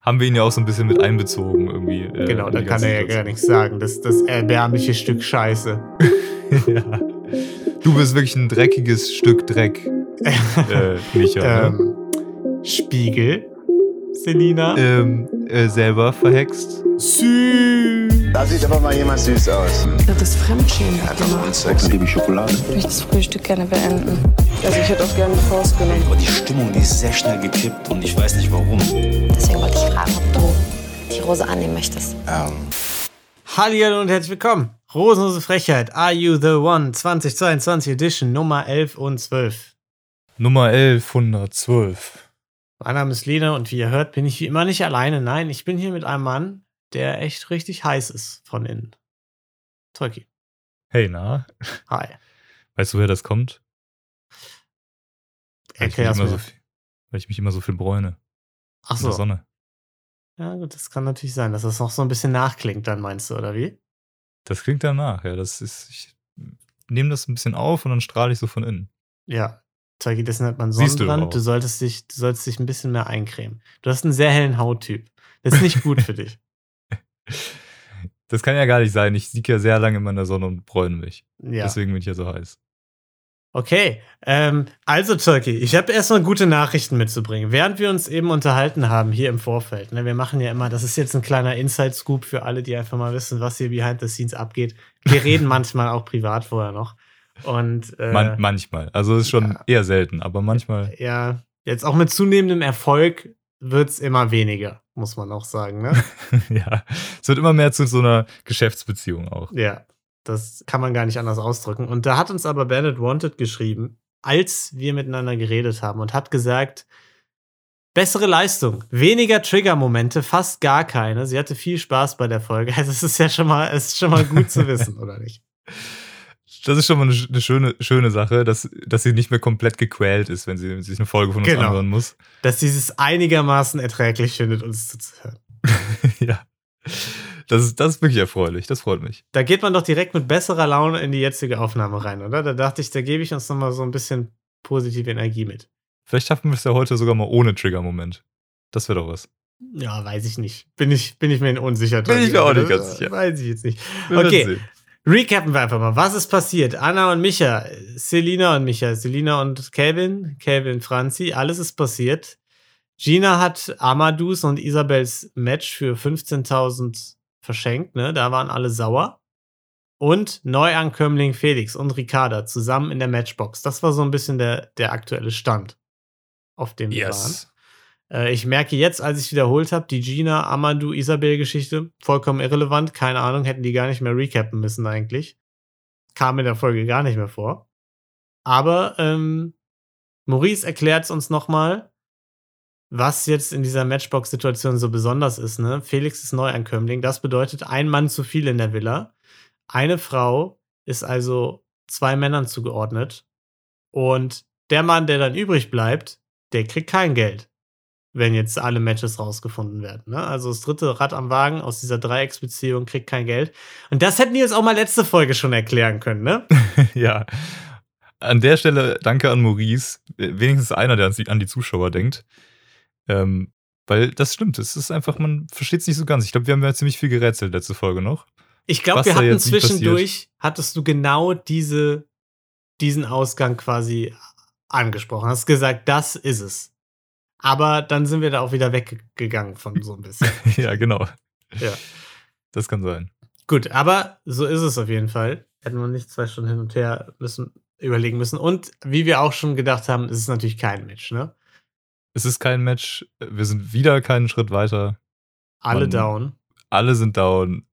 haben wir ihn ja auch so ein bisschen mit einbezogen irgendwie. Genau, da kann er ja gar nichts sagen. Das erbärmliche Stück Scheiße. Ja. Du bist wirklich ein dreckiges Stück Dreck, Micha, ne? Spiegel, Selina. Selber verhext. Da sieht aber mal jemand süß aus. Das ist Fremdschämen. Ja, das war Sex. Dann gebe ich Schokolade. Ich möchte das Frühstück gerne beenden. Also ich hätte auch gerne eine Faust genommen. Aber die Stimmung, die ist sehr schnell gekippt und ich weiß nicht warum. Deswegen wollte ich fragen, ob du die Rose annehmen möchtest. Hallo und herzlich willkommen. Rosenlose Frechheit, Are You The One? 2022 Edition Nummer 11 und 12. Nummer 1112. Mein Name ist Lena und wie ihr hört, bin ich wie immer nicht alleine. Nein, ich bin hier mit einem Mann, der echt richtig heiß ist von innen. Tolki. Hey, na? Hi. Weißt du, woher das kommt? Erklär's mir. Weil ich mich immer so viel bräune. Ach In der so. Sonne. Ja gut, das kann natürlich sein, dass das noch so ein bisschen nachklingt dann, meinst du, oder wie? Das klingt danach, ja. Ich nehme das ein bisschen auf und dann strahle ich so von innen. Ja, Tolki, das nennt man Siehst du Sonnenbrand. auch. Du solltest dich ein bisschen mehr eincremen. Du hast einen sehr hellen Hauttyp. Das ist nicht gut für dich. Das kann ja gar nicht sein. Ich liege ja sehr lange in meiner Sonne und bräune mich. Ja. Deswegen bin ich ja so heiß. Okay, also Tolki, ich habe erstmal gute Nachrichten mitzubringen. Während wir uns eben unterhalten haben hier im Vorfeld, ne, wir machen ja immer, das ist jetzt ein kleiner Inside-Scoop für alle, die einfach mal wissen, was hier behind the scenes abgeht. Wir reden manchmal auch privat vorher noch. Und Manchmal. Also es ist schon ja. eher selten, aber manchmal. Ja, jetzt auch mit zunehmendem Erfolg wird's immer weniger, muss man auch sagen, ne? Ja, es wird immer mehr zu so einer Geschäftsbeziehung auch. Ja, das kann man gar nicht anders ausdrücken. Und da hat uns aber Bennett Wanted geschrieben, als wir miteinander geredet haben und hat gesagt, bessere Leistung, weniger Trigger-Momente, fast gar keine. Sie hatte viel Spaß bei der Folge. Also es ist ja schon mal gut zu wissen, oder nicht? Das ist schon mal eine schöne Sache, dass sie nicht mehr komplett gequält ist, wenn sie sich eine Folge von uns anhören muss. Dass sie es einigermaßen erträglich findet, uns zuzuhören. Ja. Das ist wirklich erfreulich. Das freut mich. Da geht man doch direkt mit besserer Laune in die jetzige Aufnahme rein, oder? Da dachte ich, da gebe ich uns noch mal so ein bisschen positive Energie mit. Vielleicht schaffen wir es ja heute sogar mal ohne Trigger-Moment. Das wäre doch was. Ja, weiß ich nicht. Bin ich mir unsicher. Bin ich mir auch nicht ganz sicher. Weiß ich jetzt nicht. Wir werden Okay, sehen. recappen wir einfach mal. Was ist passiert? Anna und Micha, Selina und Kevin, Franzi, alles ist passiert. Gina hat Amadus und Isabels Match für 15.000 verschenkt, ne? Da waren alle sauer. Und Neuankömmling Felix und Ricarda zusammen in der Matchbox. Das war so ein bisschen der aktuelle Stand, auf dem wir waren. Ich merke jetzt, als ich es wiederholt habe, die Gina, Amadou, Isabel-Geschichte, vollkommen irrelevant. Keine Ahnung, hätten die gar nicht mehr recappen müssen eigentlich. Kam in der Folge gar nicht mehr vor. Aber Maurice erklärt es uns nochmal, was jetzt in dieser Matchbox-Situation so besonders ist. Ne? Felix ist Neuankömmling. Das bedeutet, ein Mann zu viel in der Villa. Eine Frau ist also 2 Männern zugeordnet. Und der Mann, der dann übrig bleibt, der kriegt kein Geld, wenn jetzt alle Matches rausgefunden werden. Ne? Also das dritte Rad am Wagen aus dieser Dreiecksbeziehung kriegt kein Geld. Und das hätten die uns auch mal letzte Folge schon erklären können, ne? Ja. An der Stelle danke an Maurice. Wenigstens einer, der an die Zuschauer denkt. Weil das stimmt. Es ist einfach, man versteht es nicht so ganz. Ich glaube, wir haben ja ziemlich viel gerätselt letzte Folge noch. Ich glaube, wir hatten zwischendurch, hattest du genau diesen Ausgang quasi angesprochen. Hast gesagt, das ist es. Aber dann sind wir da auch wieder weggegangen von so ein bisschen. Ja, genau. Ja. Das kann sein. Gut, aber so ist es auf jeden Fall. Hätten wir nicht 2 Stunden hin und her überlegen müssen. Und wie wir auch schon gedacht haben, ist es natürlich kein Match, ne? Es ist kein Match. Wir sind wieder keinen Schritt weiter. Alle down. Alle sind down.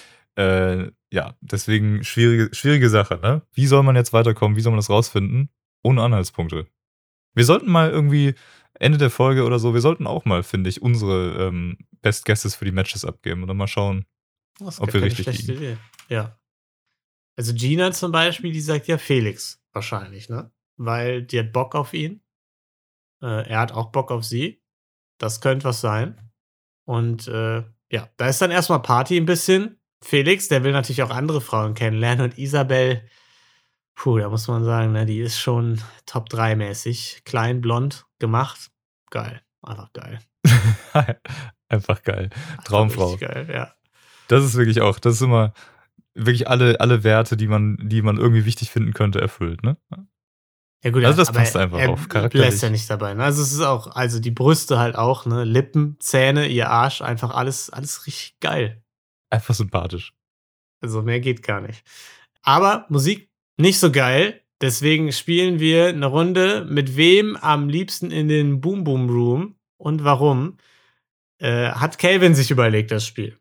Ja, deswegen schwierige Sache, ne? Wie soll man jetzt weiterkommen? Wie soll man das rausfinden? Ohne Anhaltspunkte. Wir sollten mal irgendwie Ende der Folge oder so, wir sollten auch mal, finde ich, unsere Best Guesses für die Matches abgeben und dann mal schauen, ob wir richtig liegen. Idee. Ja. Also Gina zum Beispiel, die sagt ja Felix wahrscheinlich, ne? Weil die hat Bock auf ihn. Er hat auch Bock auf sie. Das könnte was sein. Und ja, da ist dann erstmal Party ein bisschen. Felix, der will natürlich auch andere Frauen kennenlernen. Und Isabel, da muss man sagen, ne, die ist schon Top 3 mäßig. Klein, blond, gemacht. Geil. Einfach geil. Einfach geil. Traumfrau. Richtig geil, ja. Das ist wirklich auch, das ist immer wirklich alle Werte, die man irgendwie wichtig finden könnte, erfüllt, ne? Ja gut, Also das aber passt einfach er auf, charakterlich. lässt ja nicht dabei. Ne? Also es ist auch, also die Brüste halt auch, ne? Lippen, Zähne, ihr Arsch, einfach alles richtig geil. Einfach sympathisch. Also mehr geht gar nicht. Aber Musik nicht so geil. Deswegen spielen wir eine Runde mit wem am liebsten in den Boom Boom Room und warum. Hat Calvin sich überlegt, das Spiel.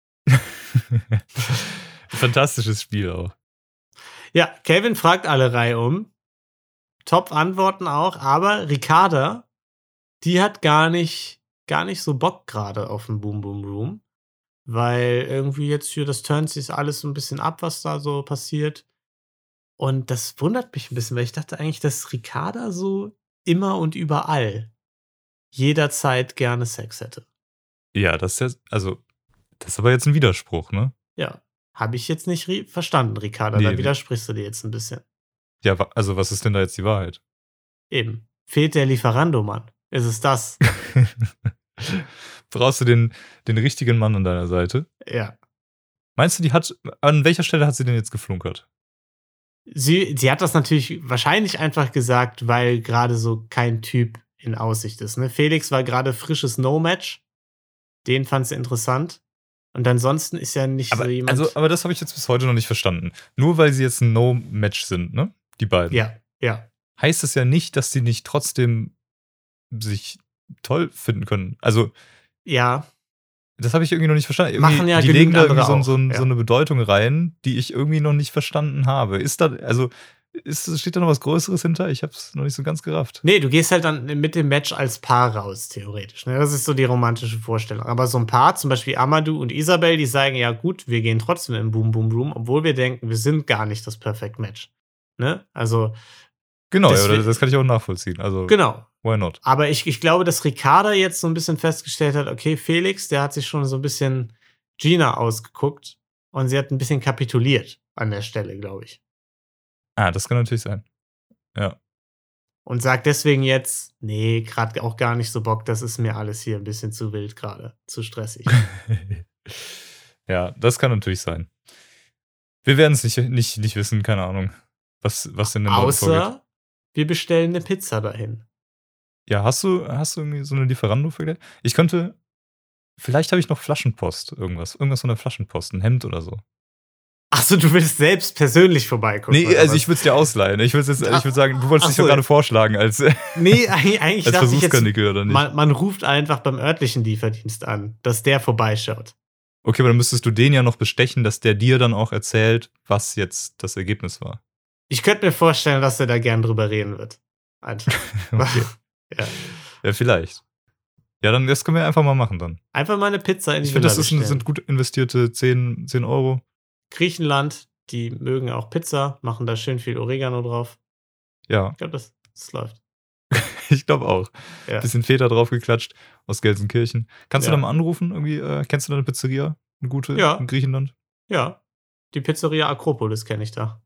Fantastisches Spiel auch. Ja, Calvin fragt alle Reihe um. Top-Antworten auch, aber Ricarda, die hat gar nicht so Bock gerade auf den Boom Boom Room, weil irgendwie jetzt für das turnt sich alles so ein bisschen ab, was da so passiert. Und das wundert mich ein bisschen, weil ich dachte eigentlich, dass Ricarda so immer und überall jederzeit gerne Sex hätte. Ja, das ist aber jetzt ein Widerspruch, ne? Ja, habe ich jetzt nicht verstanden, Ricarda. Da widersprichst du dir jetzt ein bisschen. Ja, also was ist denn da jetzt die Wahrheit? Eben. Fehlt der Lieferando, Mann. Ist es das? Brauchst du den richtigen Mann an deiner Seite? Ja. Meinst du, an welcher Stelle hat sie denn jetzt geflunkert? Sie hat das natürlich wahrscheinlich einfach gesagt, weil gerade so kein Typ in Aussicht ist. Ne? Felix war gerade frisches No-Match. Den fand sie interessant. Und ansonsten ist ja nicht so jemand. Aber das habe ich jetzt bis heute noch nicht verstanden. Nur weil sie jetzt ein No-Match sind, ne? Die beiden. Ja. Heißt es ja nicht, dass die nicht trotzdem sich toll finden können. Also. Ja. Das habe ich irgendwie noch nicht verstanden. Machen ja die legen da irgendwie andere so eine Bedeutung rein, die ich irgendwie noch nicht verstanden habe. Steht da noch was Größeres hinter? Ich habe es noch nicht so ganz gerafft. Nee, du gehst halt dann mit dem Match als Paar raus, theoretisch. Ne? Das ist so die romantische Vorstellung. Aber so ein Paar, zum Beispiel Amadou und Isabel, die sagen, ja gut, wir gehen trotzdem im Boom Boom Room, obwohl wir denken, wir sind gar nicht das Perfect Match. Ne? Also genau, das kann ich auch nachvollziehen. Also, genau. Why not? Aber ich glaube, dass Ricarda jetzt so ein bisschen festgestellt hat, okay, Felix, der hat sich schon so ein bisschen Gina ausgeguckt und sie hat ein bisschen kapituliert an der Stelle, glaube ich. Ah, das kann natürlich sein. Ja. Und sagt deswegen jetzt, nee, gerade auch gar nicht so Bock, das ist mir alles hier ein bisschen zu wild gerade, zu stressig. Ja, das kann natürlich sein. Wir werden es nicht wissen, keine Ahnung, was denn denn dort vorgeht. Außer wir bestellen eine Pizza dahin. Ja, hast du irgendwie so eine Lieferando vielleicht? Vielleicht habe ich noch Flaschenpost, irgendwas von der Flaschenpost, ein Hemd oder so. Achso, du willst selbst persönlich vorbeigucken. Nee, also ich würde es dir ausleihen. Ich würde sagen, du wolltest dich doch gerade vorschlagen als, nee, eigentlich als Versuchskanickel, oder nicht? Man ruft einfach beim örtlichen Lieferdienst an, dass der vorbeischaut. Okay, aber dann müsstest du den ja noch bestechen, dass der dir dann auch erzählt, was jetzt das Ergebnis war. Ich könnte mir vorstellen, dass er da gern drüber reden wird. Einfach. Okay. Ja, vielleicht. Ja, dann das können wir einfach mal machen dann. Einfach mal eine Pizza in die Ich finde, das sind gut investierte 10 Euro. Griechenland, die mögen auch Pizza, machen da schön viel Oregano drauf. Ja. Ich glaube, das läuft. Ich glaube auch. Ja. Bisschen Feta draufgeklatscht aus Gelsenkirchen. Kannst du da mal anrufen? Irgendwie, kennst du da eine Pizzeria? Eine gute in Griechenland? Ja. Die Pizzeria Akropolis kenne ich da.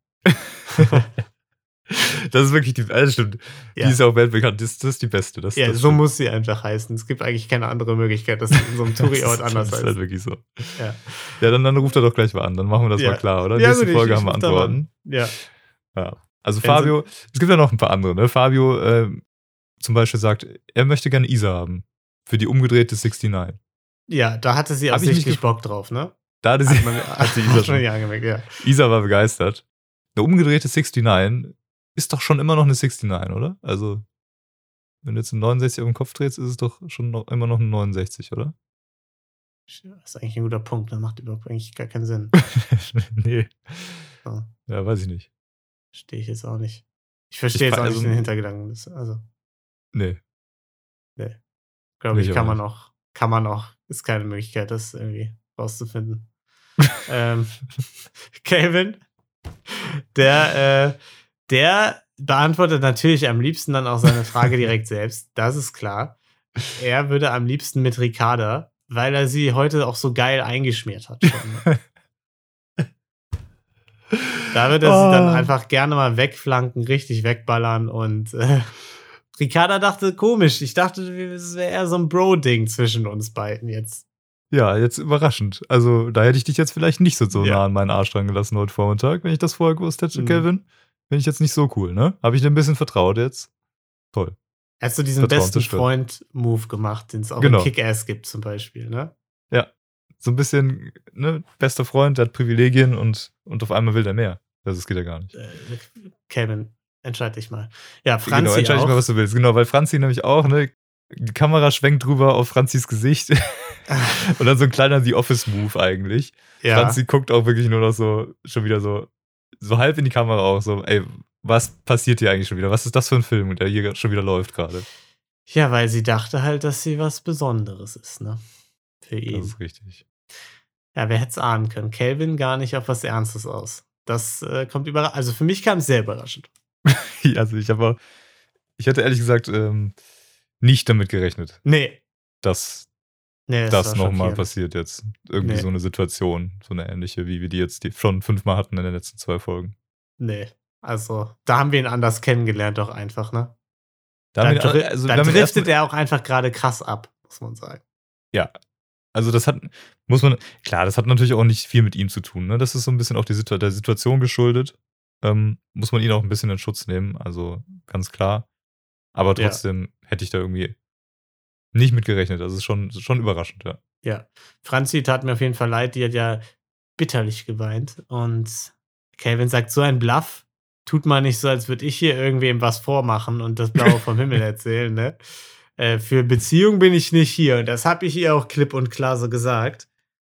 Das ist wirklich stimmt. Ja. Die ist ja auch weltbekannt. Das ist die beste. Das so stimmt. Muss sie einfach heißen. Es gibt eigentlich keine andere Möglichkeit, dass in so einem Touri-Ort anders heißt. Das ist halt wirklich so. Ja, dann ruft er doch gleich mal an. Dann machen wir das mal klar, oder? Ja, nächste Folge haben wir Antworten. Ja. Also Fabio, es gibt ja noch ein paar andere. Ne? Fabio zum Beispiel sagt, er möchte gerne Isa haben. Für die umgedrehte 69. Ja, da hatte sie auch richtig Bock drauf, ne? Da hatte sie Isa schon. Angemerkt, ja. Isa war begeistert. Eine umgedrehte 69 ist doch schon immer noch eine 69, oder? Also, wenn du jetzt eine 69 auf den Kopf drehst, ist es doch schon immer noch eine 69, oder? Das ist eigentlich ein guter Punkt. Das macht überhaupt eigentlich gar keinen Sinn. Nee. So. Ja, weiß ich nicht. Verstehe ich jetzt auch nicht. Ich verstehe jetzt auch nicht den Hintergedanken. Nee. Glaube ich, kann man auch, ist keine Möglichkeit, das irgendwie rauszufinden. Calvin, der beantwortet natürlich am liebsten dann auch seine Frage direkt selbst. Das ist klar. Er würde am liebsten mit Ricarda, weil er sie heute auch so geil eingeschmiert hat. Schon, ne? Da würde er sie dann einfach gerne mal wegflanken, richtig wegballern und Ricarda dachte, komisch. Ich dachte, es wäre eher so ein Bro-Ding zwischen uns beiden jetzt. Ja, jetzt überraschend. Also, da hätte ich dich jetzt vielleicht nicht so Ja. nah an meinen Arsch dran gelassen heute Vormittag, wenn ich das vorher gewusst hätte, Mhm. Kevin. Bin ich jetzt nicht so cool, ne? Habe ich dir ein bisschen vertraut jetzt? Toll. Hast du diesen Vertrauen besten zerstört. Freund-Move gemacht, den es auch Genau. in Kick-Ass gibt zum Beispiel, ne? Ja. So ein bisschen, ne, bester Freund, der hat Privilegien und auf einmal will der mehr. Das geht ja gar nicht. Kevin, entscheid dich mal. Ja, Genau, Franzi entscheide ich auch. mal, was du willst. Genau, weil Franzi nämlich auch, ne, die Kamera schwenkt drüber auf Franzis Gesicht. Und dann so ein kleiner The Office-Move eigentlich. Ja. Franzi guckt auch wirklich nur noch so, schon wieder so halb in die Kamera auch, so, ey, was passiert hier eigentlich schon wieder? Was ist das für ein Film, der hier schon wieder läuft gerade? Ja, weil sie dachte halt, dass sie was Besonderes ist, ne? Für ihn. Das ist richtig. Ja, wer hätte es ahnen können? Kelvin gar nicht auf was Ernstes aus. Das kommt überraschend. Also für mich kam es sehr überraschend. Also ich hätte ehrlich gesagt nicht damit gerechnet, Nee. dass Nee, das war nochmal schockierend. passiert jetzt. Irgendwie Nee. so eine Situation, so eine ähnliche, wie wir die jetzt schon 5-mal hatten in den letzten 2 Folgen. Nee. Also, da haben wir ihn anders kennengelernt, doch einfach, ne? Da Da, haben wir- also wir haben den driftet ersten- er auch einfach gerade krass ab, muss man sagen. Ja. Also das hat natürlich auch nicht viel mit ihm zu tun. Ne? Das ist so ein bisschen auch der Situation geschuldet. Muss man ihn auch ein bisschen in Schutz nehmen, also ganz klar. Aber Ja. trotzdem hätte ich da irgendwie nicht mit gerechnet. Also es ist schon überraschend, ja. Ja. Franzi tat mir auf jeden Fall leid, die hat ja bitterlich geweint. Und Kelvin sagt, so ein Bluff tut man nicht so, als würde ich hier irgendwem was vormachen und das Blaue vom Himmel erzählen, ne? Für Beziehung bin ich nicht hier. Und das habe ich ihr auch klipp und klar so gesagt.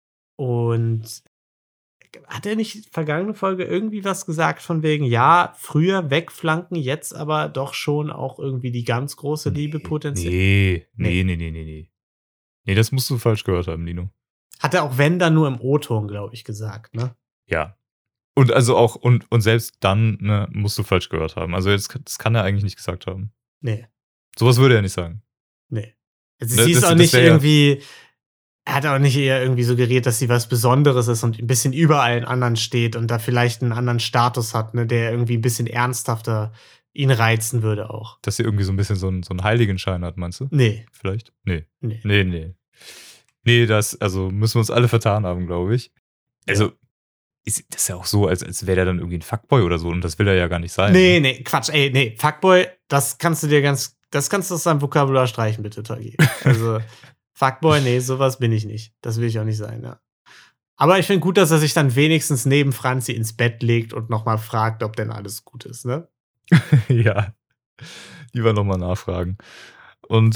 Und hat er nicht vergangene Folge irgendwie was gesagt von wegen, ja, früher wegflanken, jetzt aber doch schon auch irgendwie die ganz große Liebe potenziell? Nee, das musst du falsch gehört haben, Nino. Hat er auch wenn dann nur im O-Ton, glaube ich, gesagt, ne? Ja. Und also auch, und selbst dann, ne, musst du falsch gehört haben. Also das kann er eigentlich nicht gesagt haben. Nee, Sowas würde er nicht sagen. nee. Also Ne, sie ist das- auch das nicht wär ja- irgendwie, er hat auch nicht eher irgendwie suggeriert, dass sie was Besonderes ist und ein bisschen über allen anderen steht und da vielleicht einen anderen Status hat, ne, der irgendwie ein bisschen ernsthafter ihn reizen würde auch. Dass sie irgendwie so ein bisschen so einen Heiligenschein hat, meinst du? Nee, Vielleicht? Nee. nee. Nee, also müssen wir uns alle vertan haben, glaube ich. Also, das ist ja auch so, als wäre der dann irgendwie ein Fuckboy oder so und das will er ja gar nicht sein. Nee, Quatsch, ey, nee, Fuckboy, das kannst du aus deinem Vokabular streichen, bitte, Tagi. Also, Fuckboy, nee, sowas bin ich nicht. Das will ich auch nicht sein, ja. Aber ich finde gut, dass er sich dann wenigstens neben Franzi ins Bett legt und nochmal fragt, ob denn alles gut ist, ne? Ja. Lieber nochmal nachfragen. Und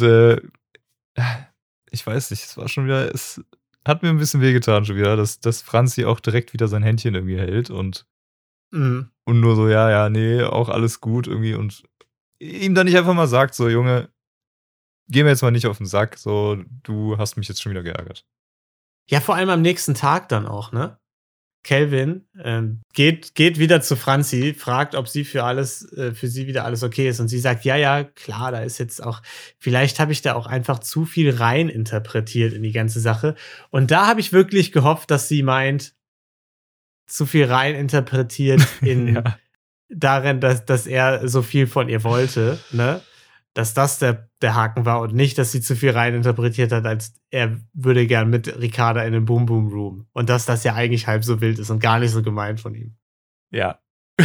ich weiß nicht, es war schon wieder, es hat mir ein bisschen wehgetan schon wieder, dass Franzi auch direkt wieder sein Händchen irgendwie hält und Mhm. nur so, ja, nee, auch alles gut irgendwie und ihm dann nicht einfach mal sagt, so, Junge, geh mir jetzt mal nicht auf den Sack, so, du hast mich jetzt schon wieder geärgert. Ja, vor allem am nächsten Tag dann auch, ne? Kelvin geht wieder zu Franzi, fragt, ob sie für sie wieder alles okay ist. Und sie sagt, ja, klar, da ist jetzt auch, vielleicht habe ich da auch einfach zu viel rein interpretiert in die ganze Sache. Und da habe ich wirklich gehofft, dass sie meint, zu viel rein interpretiert in Ja. darin, dass er so viel von ihr wollte, ne? Dass das der Haken war und nicht, dass sie zu viel rein interpretiert hat, als er würde gern mit Ricarda in den Boom Boom Room. Und dass das ja eigentlich halb so wild ist und gar nicht so gemeint von ihm. Ja.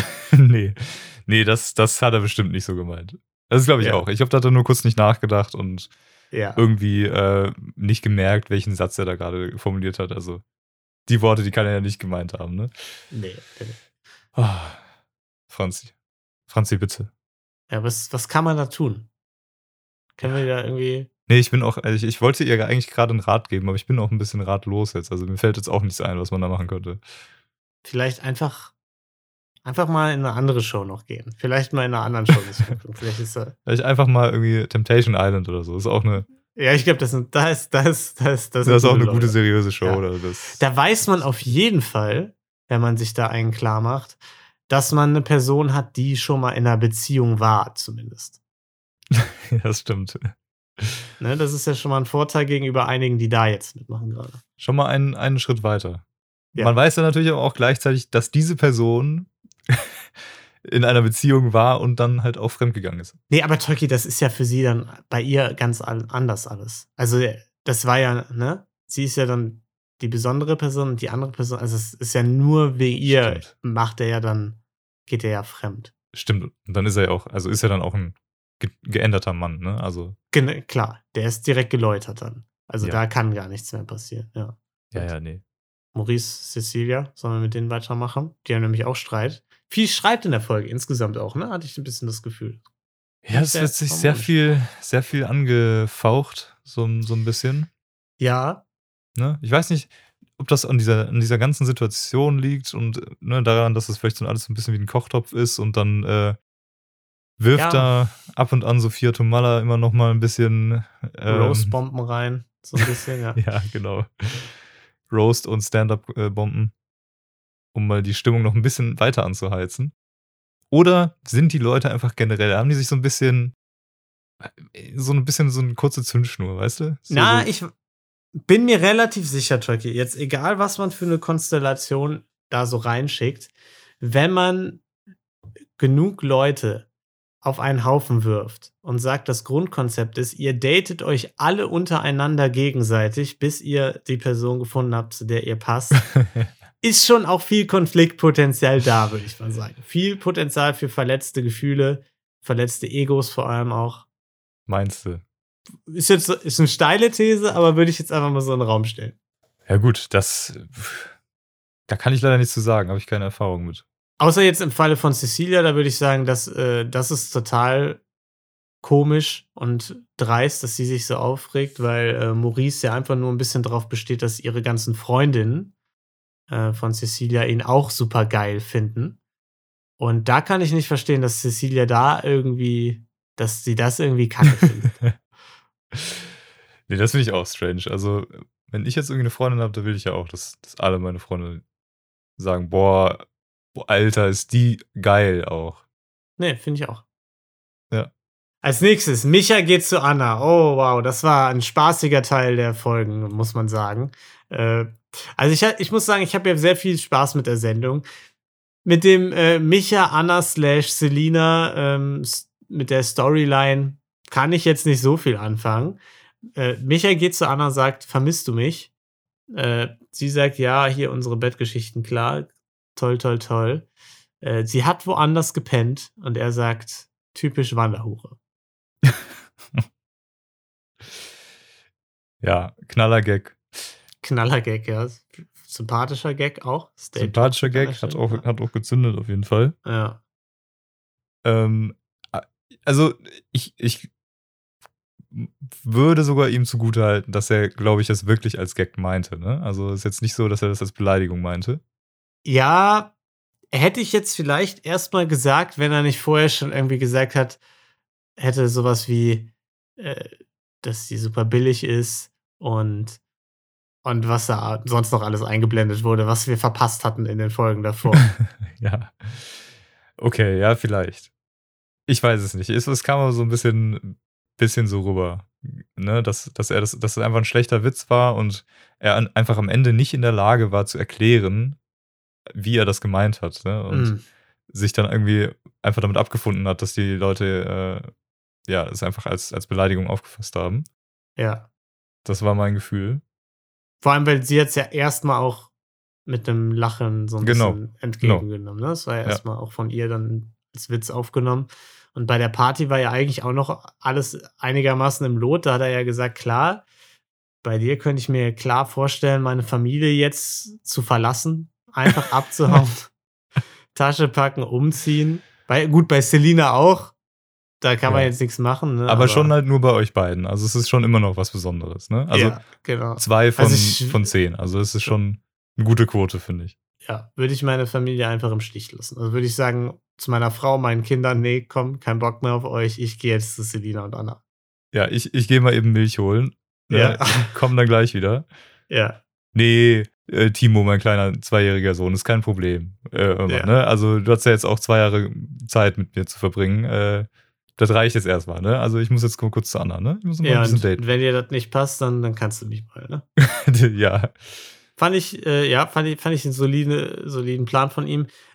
Nee, das hat er bestimmt nicht so gemeint. Das glaube ich Ja. auch. Ich glaube, da hat er nur kurz nicht nachgedacht und Ja. irgendwie nicht gemerkt, welchen Satz er da gerade formuliert hat. Also die Worte, die kann er ja nicht gemeint haben, ne? Nee. Oh, Franzi, bitte. Ja, was kann man da tun? Können wir da irgendwie. Nee, ich wollte ihr eigentlich gerade einen Rat geben, aber ich bin auch ein bisschen ratlos jetzt. Also mir fällt jetzt auch nichts ein, was man da machen könnte. Vielleicht einfach mal in eine andere Show noch gehen. Vielleicht mal in einer anderen Show. Vielleicht ist da. Vielleicht einfach mal irgendwie Temptation Island oder so. Ist auch eine, Ja, ich glaube, das ist auch eine gute, seriöse Show. Ja. Oder das. Da weiß man auf jeden Fall, wenn man sich da einen klar macht, dass man eine Person hat, die schon mal in einer Beziehung war, zumindest. Ja, das stimmt. Ne, das ist ja schon mal ein Vorteil gegenüber einigen, die da jetzt mitmachen gerade. Schon mal einen Schritt weiter. Ja. Man weiß ja natürlich aber auch gleichzeitig, dass diese Person in einer Beziehung war und dann halt auch fremdgegangen ist. Nee, aber Tolki, das ist ja für sie dann bei ihr ganz anders alles. Also, das war ja, ne? Sie ist ja dann die besondere Person und die andere Person, also es ist ja nur wegen ihr, Stimmt. geht er ja fremd. Stimmt. Und dann ist er ja auch, also ist er dann auch ein geänderter Mann, ne? Also. Klar, der ist direkt geläutert dann. Also Ja. da kann gar nichts mehr passieren, ja. Ja, nee. Maurice, Cecilia, sollen wir mit denen weitermachen? Die haben nämlich auch Streit. Viel Streit in der Folge insgesamt auch, ne? Hatte ich ein bisschen das Gefühl. Ja, es wird sich sehr viel angefaucht, so ein bisschen. Ja. Ne? Ich weiß nicht, ob das an dieser ganzen Situation liegt und ne, daran, dass es vielleicht so alles ein bisschen wie ein Kochtopf ist und dann wirft da ab und an Sophia Tomalla immer noch mal ein bisschen Roastbomben rein, so ein bisschen, ja. Ja, genau. Roast- und Stand-up-Bomben, um mal die Stimmung noch ein bisschen weiter anzuheizen. Oder sind die Leute einfach generell, haben die sich so ein bisschen so eine kurze Zündschnur, weißt du? Ich bin mir relativ sicher, Tolki, jetzt egal, was man für eine Konstellation da so reinschickt, wenn man genug Leute auf einen Haufen wirft und sagt, das Grundkonzept ist, ihr datet euch alle untereinander gegenseitig, bis ihr die Person gefunden habt, zu der ihr passt, ist schon auch viel Konfliktpotenzial da, würde ich mal sagen. Viel Potenzial für verletzte Gefühle, verletzte Egos vor allem auch. Meinst du? Ist eine steile These, aber würde ich jetzt einfach mal so in den Raum stellen. Ja gut, da kann ich leider nichts zu sagen, habe ich keine Erfahrung mit. Außer jetzt im Falle von Cecilia, da würde ich sagen, das ist total komisch und dreist, dass sie sich so aufregt, weil Maurice ja einfach nur ein bisschen darauf besteht, dass ihre ganzen Freundinnen von Cecilia ihn auch super geil finden. Und da kann ich nicht verstehen, dass Cecilia dass sie das irgendwie kacke findet. Nee, das finde ich auch strange. Also, wenn ich jetzt irgendwie eine Freundin habe, da will ich ja auch, dass alle meine Freunde sagen, boah, Alter, ist die geil auch. Nee, finde ich auch. Ja. Als nächstes, Micha geht zu Anna. Oh, wow, das war ein spaßiger Teil der Folgen, muss man sagen. Also ich muss sagen, ich habe ja sehr viel Spaß mit der Sendung. Mit dem Micha, Anna / Selina, mit der Storyline kann ich jetzt nicht so viel anfangen. Micha geht zu Anna und sagt, vermisst du mich? Sie sagt, ja, hier unsere Bettgeschichten, klar. Toll, toll, toll. Sie hat woanders gepennt und er sagt, typisch Wanderhure. Ja, Knaller-Gag. Knaller-Gag, ja. Sympathischer Gag auch. Sympathischer Gag, hat auch gezündet auf jeden Fall. Ja. Also, ich würde sogar ihm zugutehalten, dass er, glaube ich, das wirklich als Gag meinte. Ne? Also, es ist jetzt nicht so, dass er das als Beleidigung meinte. Ja, hätte ich jetzt vielleicht erstmal gesagt, wenn er nicht vorher schon irgendwie gesagt hat, hätte sowas wie, dass sie super billig ist und was da sonst noch alles eingeblendet wurde, was wir verpasst hatten in den Folgen davor. Ja. Okay, ja, vielleicht. Ich weiß es nicht. Es kam aber so ein bisschen so rüber, ne? Dass es einfach ein schlechter Witz war und er einfach am Ende nicht in der Lage war zu erklären, wie er das gemeint hat, ne? Und sich dann irgendwie einfach damit abgefunden hat, dass die Leute es einfach als Beleidigung aufgefasst haben. Ja. Das war mein Gefühl. Vor allem, weil sie jetzt ja erstmal auch mit einem Lachen so ein bisschen entgegengenommen. Ne? Das war ja erstmal auch von ihr dann als Witz aufgenommen. Und bei der Party war ja eigentlich auch noch alles einigermaßen im Lot. Da hat er ja gesagt, klar, bei dir könnte ich mir klar vorstellen, meine Familie jetzt zu verlassen, einfach abzuhauen, Tasche packen, umziehen. Bei Selina auch. Da kann man jetzt nichts machen. Ne? Aber schon halt nur bei euch beiden. Also es ist schon immer noch was Besonderes. Ne? Also ja, genau. 2 von 10. Also es ist schon eine gute Quote, finde ich. Ja, würde ich meine Familie einfach im Stich lassen. Also würde ich sagen, zu meiner Frau, meinen Kindern, nee, komm, kein Bock mehr auf euch. Ich gehe jetzt zu Selina und Anna. Ja, ich gehe mal eben Milch holen. Ja. Komm dann gleich wieder. Ja. Nee, Timo, mein kleiner 2-jähriger Sohn, ist kein Problem. Ne? Also du hast ja jetzt auch 2 Jahre Zeit mit mir zu verbringen. Das reicht jetzt erstmal, ne? Also ich muss jetzt kurz zu Anna, ne? Ich muss mal ein bisschen daten. Wenn dir das nicht passt, dann kannst du mich mal, ne? Ja. Fand ich einen soliden Plan von ihm.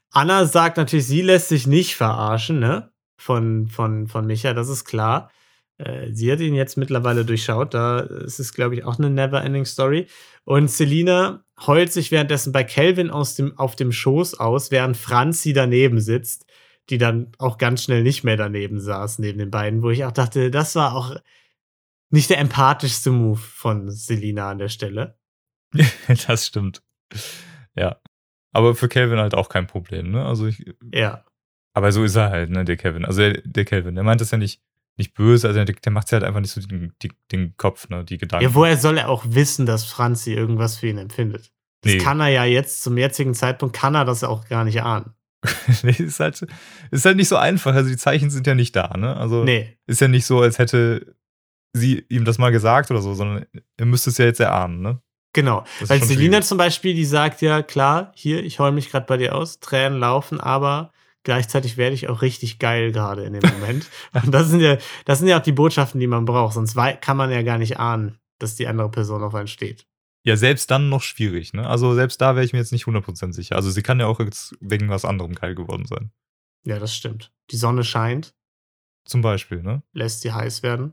Anna sagt natürlich, sie lässt sich nicht verarschen, ne? Von Micha, das ist klar. Sie hat ihn jetzt mittlerweile durchschaut. Da ist es, glaube ich, auch eine Never-Ending-Story. Und Selina heult sich währenddessen bei Calvin auf dem Schoß aus, während Franzi daneben sitzt, die dann auch ganz schnell nicht mehr daneben saß, neben den beiden, wo ich auch dachte, das war auch nicht der empathischste Move von Selina an der Stelle. Das stimmt. Ja. Aber für Calvin halt auch kein Problem, ne? Also Ja. aber so ist er halt, ne, der Kevin. Also der Calvin, der meint das ja nicht böse, also der macht sich halt einfach nicht so den Kopf, ne, die Gedanken. Ja, woher soll er auch wissen, dass Franzi irgendwas für ihn empfindet? Das kann er ja jetzt, zum jetzigen Zeitpunkt, kann er das auch gar nicht ahnen. Nee, ist halt nicht so einfach. Also die Zeichen sind ja nicht da, ne? Also ist ja nicht so, als hätte sie ihm das mal gesagt oder so, sondern er müsste es ja jetzt erahnen, ne? Genau, weil Selina zum Beispiel, die sagt ja, klar, hier, ich heule mich gerade bei dir aus, Tränen laufen, aber gleichzeitig werde ich auch richtig geil gerade in dem Moment. Und das sind ja auch die Botschaften, die man braucht, sonst kann man ja gar nicht ahnen, dass die andere Person auf einen steht. Ja, selbst dann noch schwierig, ne? Also selbst da wäre ich mir jetzt nicht 100% sicher. Also sie kann ja auch jetzt wegen was anderem geil geworden sein. Ja, das stimmt. Die Sonne scheint. Zum Beispiel, ne? Lässt sie heiß werden.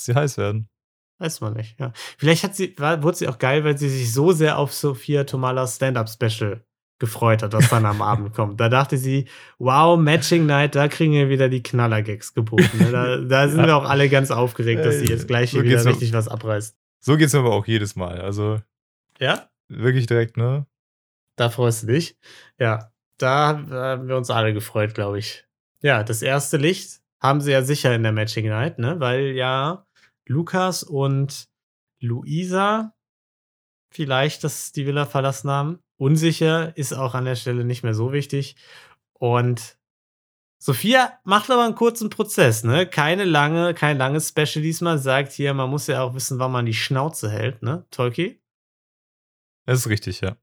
Weiß man nicht, ja. Vielleicht wurde sie auch geil, weil sie sich so sehr auf Sophia Tomalas Stand-Up-Special gefreut hat, was dann am Abend kommt. Da dachte sie, wow, Matching Night, da kriegen wir wieder die Knaller-Gags geboten. Ne? Da sind wir auch alle ganz aufgeregt, dass sie jetzt gleich hier wieder richtig was abreißt. So geht's mir aber auch jedes Mal. Also ja? Wirklich direkt, ne? Da freust du dich. Ja, da haben wir uns alle gefreut, glaube ich. Ja, das erste Licht haben sie ja sicher in der Matching Night, ne? Weil ja Lukas und Luisa vielleicht die Villa verlassen haben. Unsicher ist auch an der Stelle nicht mehr so wichtig. Und Sophia macht aber einen kurzen Prozess, ne? Kein langes Special diesmal. Sagt hier, man muss ja auch wissen, wann man die Schnauze hält, ne? Tolki? Das ist richtig, ja.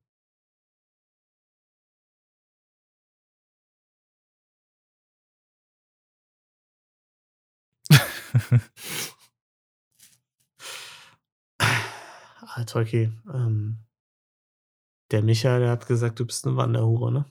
Tolki, der Micha, der hat gesagt, du bist eine Wanderhure, ne?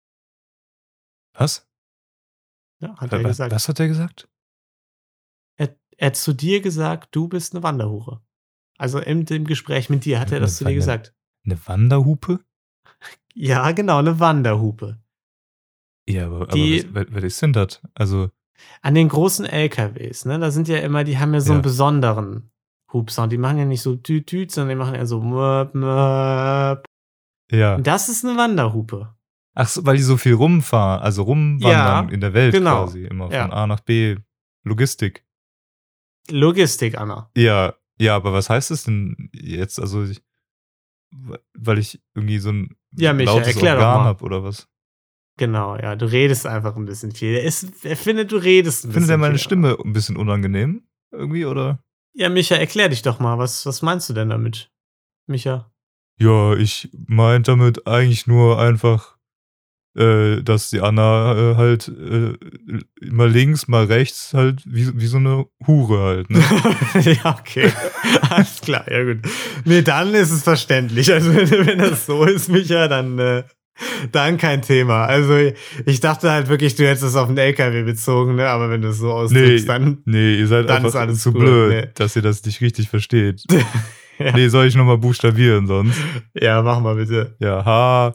Was? Ja, hat er gesagt. Was hat er gesagt? Er hat zu dir gesagt, du bist eine Wanderhure. Also in dem Gespräch mit dir hat er das zu dir gesagt. Eine Wanderhupe? Ja, genau, eine Wanderhupe. Ja, aber was ist denn das? Also an den großen LKWs, ne? Da sind ja immer, die haben ja so einen besonderen Hupsound. Die machen ja nicht so tüt, sondern die machen ja so möp, möp. Ja. Und das ist eine Wanderhupe. Ach so, weil die so viel rumfahren, also rumwandern in der Welt quasi. Immer von A nach B. Logistik, Anna. Ja, aber was heißt das denn jetzt? Also, weil ich irgendwie so ein lautes Organ habe oder was? Genau, ja, du redest einfach ein bisschen viel. Er findet, du redest ein bisschen viel. Findet er meine Stimme ein bisschen unangenehm irgendwie, oder? Ja, Micha, erklär dich doch mal. Was meinst du denn damit, Micha? Ja, ich meinte damit eigentlich nur einfach, dass die Anna halt mal links, mal rechts halt wie so eine Hure halt, ne? Ja, okay. Alles klar, ja gut. Nee, dann ist es verständlich. Also wenn das so ist, Micha, dann kein Thema. Also ich dachte halt wirklich, du hättest es auf den LKW bezogen, ne? Aber wenn du es so ausdrückst, dann ihr seid dann einfach ist alles zu cool. blöd, dass ihr das nicht richtig versteht. Ja. Nee, soll ich nochmal buchstabieren sonst? Ja, mach mal bitte. Ja,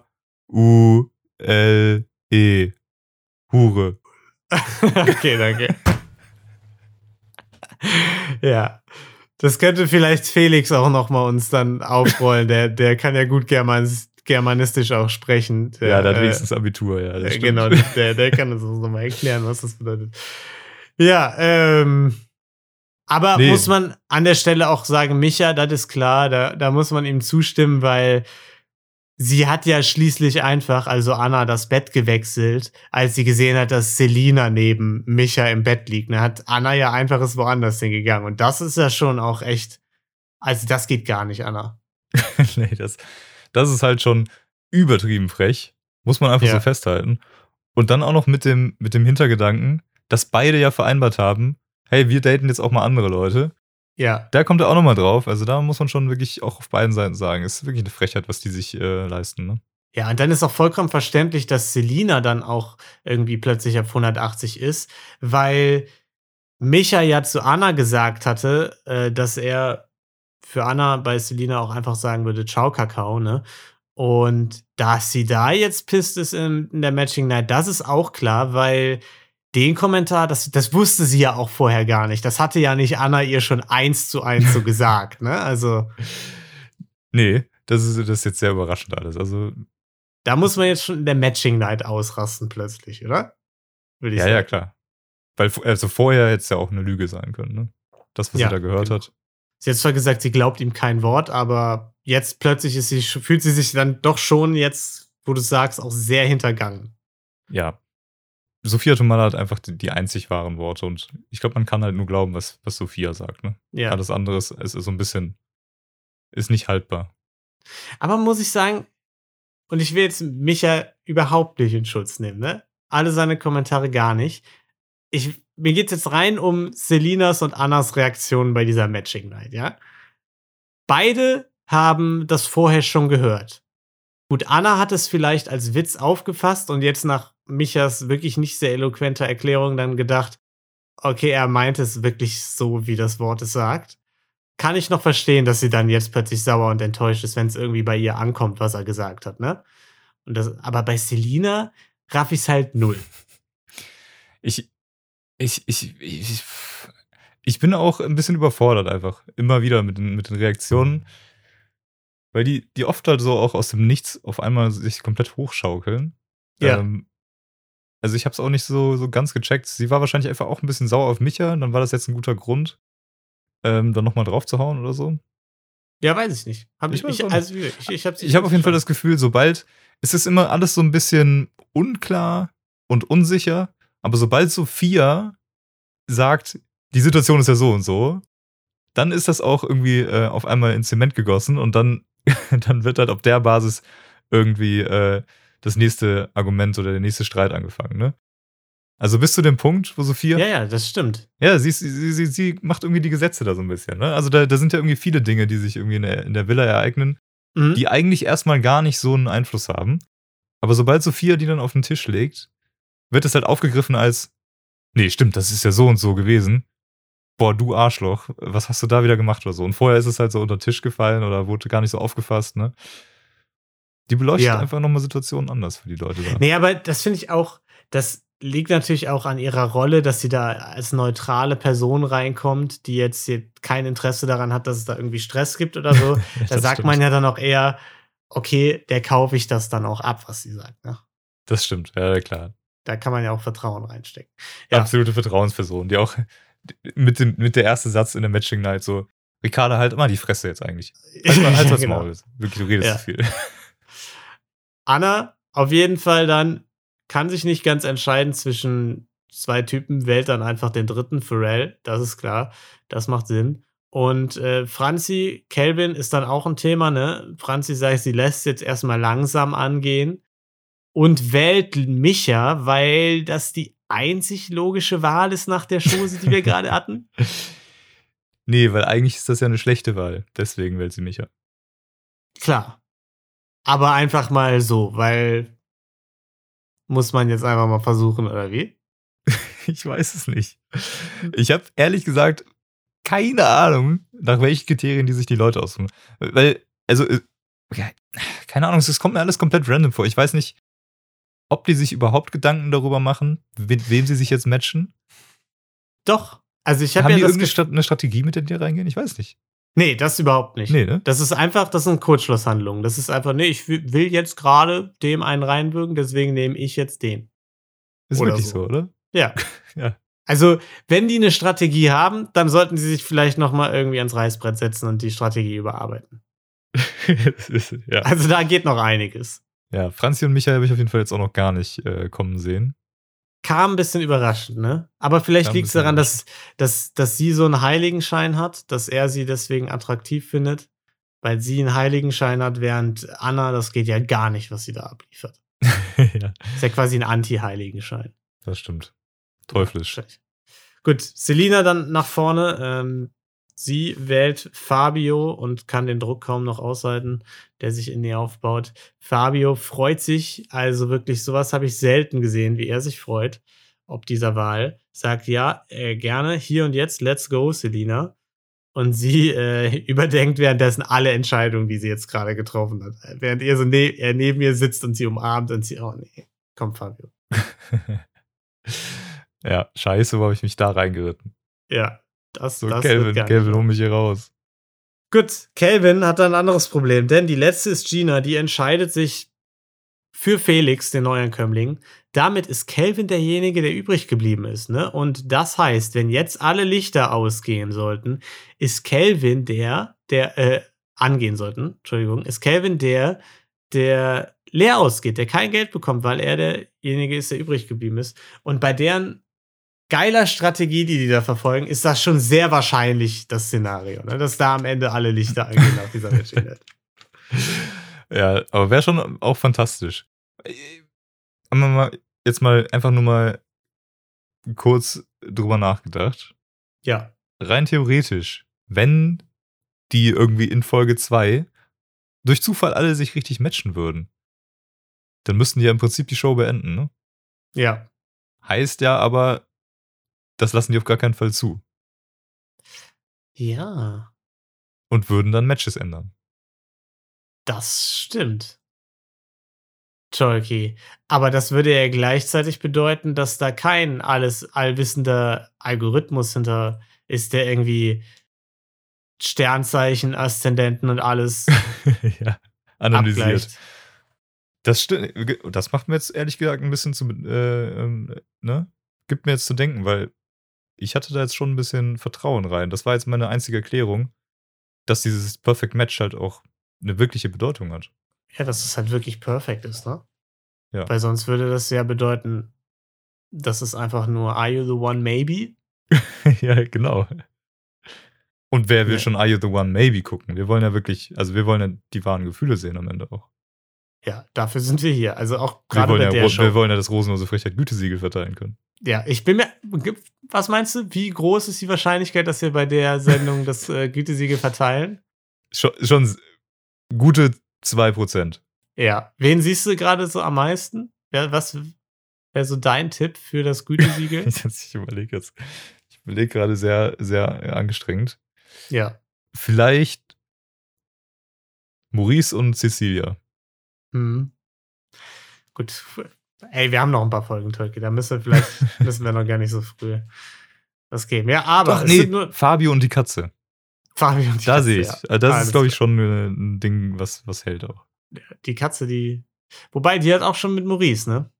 H-U-L-E. Hure. Okay, danke. Ja. Das könnte vielleicht Felix auch nochmal uns dann aufrollen. Der kann ja gut germanistisch auch sprechen. Der hat wenigstens Abitur, ja. Das stimmt. Genau, der kann uns nochmal erklären, was das bedeutet. Ja, aber muss man an der Stelle auch sagen, Micha, das ist klar, da muss man ihm zustimmen, weil sie hat ja schließlich einfach, also Anna, das Bett gewechselt, als sie gesehen hat, dass Selina neben Micha im Bett liegt. Da hat Anna ja einfach ist woanders hingegangen. Und das ist ja schon auch echt, also das geht gar nicht, Anna. Nee, das ist halt schon übertrieben frech. Muss man einfach so festhalten. Und dann auch noch mit dem Hintergedanken, dass beide ja vereinbart haben, hey, wir daten jetzt auch mal andere Leute. Ja. Da kommt er auch nochmal drauf. Also da muss man schon wirklich auch auf beiden Seiten sagen, es ist wirklich eine Frechheit, was die sich leisten, ne? Ja, und dann ist auch vollkommen verständlich, dass Selina dann auch irgendwie plötzlich auf 180 ist, weil Micha ja zu Anna gesagt hatte, dass er für Anna bei Selina auch einfach sagen würde, ciao, Kakao, ne? Und dass sie da jetzt pisst ist in der Matching Night, das ist auch klar, weil den Kommentar, das wusste sie ja auch vorher gar nicht. Das hatte ja nicht Anna ihr schon 1:1 so gesagt, ne? Also, Nee, das ist jetzt sehr überraschend alles. Also, da muss man jetzt schon in der Matching Night ausrasten plötzlich, oder? Würde ich ja, sagen. ja, klar. Weil vorher hätte es ja auch eine Lüge sein können, ne? Das, was Ja, sie da gehört genau. hat. Sie hat zwar gesagt, sie glaubt ihm kein Wort, aber jetzt plötzlich fühlt sie sich dann doch schon jetzt, wo du sagst, auch sehr hintergangen. Ja. Sophia Tomalla hat einfach die einzig wahren Worte und ich glaube, man kann halt nur glauben, was Sophia sagt, ne? Ja. Alles andere ist so ein bisschen, ist nicht haltbar. Aber muss ich sagen, und ich will jetzt Micha überhaupt nicht in Schutz nehmen, ne? Alle seine Kommentare gar nicht. Mir geht's jetzt rein um Selinas und Annas Reaktionen bei dieser Matching Night, ja? Beide haben das vorher schon gehört. Gut, Anna hat es vielleicht als Witz aufgefasst und jetzt nach Michas wirklich nicht sehr eloquenter Erklärung dann gedacht, okay, er meint es wirklich so, wie das Wort es sagt. Kann ich noch verstehen, dass sie dann jetzt plötzlich sauer und enttäuscht ist, wenn es irgendwie bei ihr ankommt, was er gesagt hat, ne? Aber bei Selina raff ich's halt null. Ich bin auch ein bisschen überfordert einfach. Immer wieder mit den Reaktionen. Weil die oft halt so auch aus dem Nichts auf einmal sich komplett hochschaukeln. Ja. Also ich hab's auch nicht so ganz gecheckt. Sie war wahrscheinlich einfach auch ein bisschen sauer auf Micha. Dann war das jetzt ein guter Grund, dann nochmal drauf zu hauen oder so. Ja, weiß ich nicht. Ich weiß auch nicht. Ich Ich habe auf jeden Fall das Gefühl, es ist immer alles so ein bisschen unklar und unsicher, aber sobald Sophia sagt, die Situation ist ja so und so, dann ist das auch irgendwie auf einmal in Zement gegossen und dann wird halt auf der Basis irgendwie das nächste Argument oder der nächste Streit angefangen, ne? Also bis zu dem Punkt, wo Sophia. Ja, das stimmt. Ja, sie macht irgendwie die Gesetze da so ein bisschen, ne? Also da sind ja irgendwie viele Dinge, die sich irgendwie in der Villa ereignen, die eigentlich erstmal gar nicht so einen Einfluss haben. Aber sobald Sophia die dann auf den Tisch legt, wird es halt aufgegriffen als, nee, stimmt, das ist ja so und so gewesen. Boah, du Arschloch, was hast du da wieder gemacht oder so? Und vorher ist es halt so unter den Tisch gefallen oder wurde gar nicht so aufgefasst, ne? Die beleuchtet einfach nochmal Situationen anders für die Leute da. Nee, aber das finde ich auch, das liegt natürlich auch an ihrer Rolle, dass sie da als neutrale Person reinkommt, die jetzt hier kein Interesse daran hat, dass es da irgendwie Stress gibt oder so. Ja, da sagt man ja dann auch eher, okay, der kaufe ich das dann auch ab, was sie sagt, ne? Das stimmt, ja, klar. Da kann man ja auch Vertrauen reinstecken. Ja. Absolute Vertrauensperson, die auch mit der erste Satz in der Matching Night so, Ricarda, halt immer die Fresse jetzt eigentlich. Halt das Maul. Wirklich, du redest zu viel. Anna, auf jeden Fall dann, kann sich nicht ganz entscheiden zwischen zwei Typen, wählt dann einfach den dritten, Pharrell, das ist klar, das macht Sinn. Und Franzi, Calvin ist dann auch ein Thema, ne? Franzi sagt, sie lässt jetzt erstmal langsam angehen und wählt Micha, weil das die einzig logische Wahl ist nach der Chose, die wir gerade hatten. Nee, weil eigentlich ist das ja eine schlechte Wahl. Deswegen wählt sie Micha. Klar. Aber einfach mal so, weil muss man jetzt einfach mal versuchen, oder wie? Ich weiß es nicht. Ich habe ehrlich gesagt keine Ahnung, nach welchen Kriterien die sich die Leute aussuchen. Weil, also, keine Ahnung, es kommt mir alles komplett random vor. Ich weiß nicht, ob die sich überhaupt Gedanken darüber machen, mit wem sie sich jetzt matchen. Doch. Also ich habe Haben ja die das irgendeine Strategie, mit der die reingehen? Ich weiß nicht. Nee, das überhaupt nicht. Nee, ne? Das ist einfach, das sind Kurzschlusshandlungen. Das ist einfach, nee, ich will jetzt gerade dem einen reinwürgen, deswegen nehme ich jetzt den. Ist Oder wirklich so. so, oder? Ja. Ja. Also, wenn die eine Strategie haben, dann sollten sie sich vielleicht noch mal irgendwie ans Reißbrett setzen und die Strategie überarbeiten. Ja. Also, da geht noch einiges. Ja, Franzi und Michael habe ich auf jeden Fall jetzt auch noch gar nicht kommen sehen. Kam ein bisschen überraschend, ne? Aber vielleicht Kam ein liegt es bisschen daran, dass sie so einen Heiligenschein hat, dass er sie deswegen attraktiv findet, weil sie einen Heiligenschein hat, während Anna, das geht ja gar nicht, was sie da abliefert. Ja, Ist ja quasi ein Anti-Heiligenschein. das stimmt. Teuflisch. Gut, Selina dann nach vorne. Sie wählt Fabio und kann den Druck kaum noch aushalten, der sich in ihr aufbaut. Fabio freut sich, also wirklich, sowas habe ich selten gesehen, wie er sich freut, ob dieser Wahl. Sagt ja, gerne, hier und jetzt, let's go, Selina. Und sie überdenkt währenddessen alle Entscheidungen, die sie jetzt gerade getroffen hat. Während er neben ihr sitzt und sie umarmt und sie, oh nee, komm, Fabio. Ja, scheiße, wo habe ich mich da reingeritten? Ja, das So, wird Calvin, gar nicht Calvin, hol wahr. mich hier raus. Gut, Calvin hat da ein anderes Problem, denn die letzte ist Gina, die entscheidet sich für Felix, den Neuankömmling. Damit ist Calvin derjenige, der übrig geblieben ist, ne? Und das heißt, wenn jetzt alle Lichter ausgehen sollten, ist Calvin angehen sollten, Entschuldigung, ist Calvin der leer ausgeht, der kein Geld bekommt, weil er derjenige ist, der übrig geblieben ist. Und bei deren geiler Strategie, die da verfolgen, ist das schon sehr wahrscheinlich das Szenario, ne? Dass da am Ende alle Lichter angehen nach dieser Match. Ja, aber wäre schon auch fantastisch. Haben wir mal jetzt mal einfach nur mal kurz drüber nachgedacht. Ja. Rein theoretisch, wenn die irgendwie in Folge 2 durch Zufall alle sich richtig matchen würden, dann müssten die ja im Prinzip die Show beenden, ne? Ja. Heißt ja aber, das lassen die auf gar keinen Fall zu. Ja. Und würden dann Matches ändern. Das stimmt. Tolki. Aber das würde ja gleichzeitig bedeuten, dass da kein allwissender Algorithmus hinter ist, der irgendwie Sternzeichen, Aszendenten und alles Ja, analysiert. abgleicht. Das stimmt. Das macht mir jetzt ehrlich gesagt ein bisschen ne? Gibt mir jetzt zu denken, weil ich hatte da jetzt schon ein bisschen Vertrauen rein. Das war jetzt meine einzige Erklärung, dass dieses Perfect Match halt auch eine wirkliche Bedeutung hat. Ja, dass es halt wirklich perfekt ist, ne? Ja. Weil sonst würde das ja bedeuten, dass es einfach nur Are You the One Maybe? Ja, genau. Und wer will Ja. schon Are You the One Maybe gucken? Wir wollen ja wirklich, also wir wollen ja die wahren Gefühle sehen am Ende auch. Ja, dafür sind wir hier. Also auch Wir gerade bei der Show. wir wollen ja das rosenlose Frechheit Gütesiegel verteilen können. Ja, ich bin mir. Was meinst du? Wie groß ist die Wahrscheinlichkeit, dass wir bei der Sendung das Gütesiegel verteilen? Schon gute 2%. Ja. Wen siehst du gerade so am meisten? Ja, was wäre so dein Tipp für das Gütesiegel? Ich überlege gerade sehr, sehr angestrengt. Ja. Vielleicht Maurice und Cecilia. Hm. Gut. Ey, wir haben noch ein paar Folgen, Tolki. Da müssen wir noch gar nicht so früh das geben. Ja, aber Ach es nee, sind nur Fabio und die Katze. Fabio und die Da Katze, sehe ich. ja. Das Alles ist, glaube ich, klar. schon ein Ding, was hält auch. Die Katze, die. Wobei, die hat auch schon mit Maurice, ne?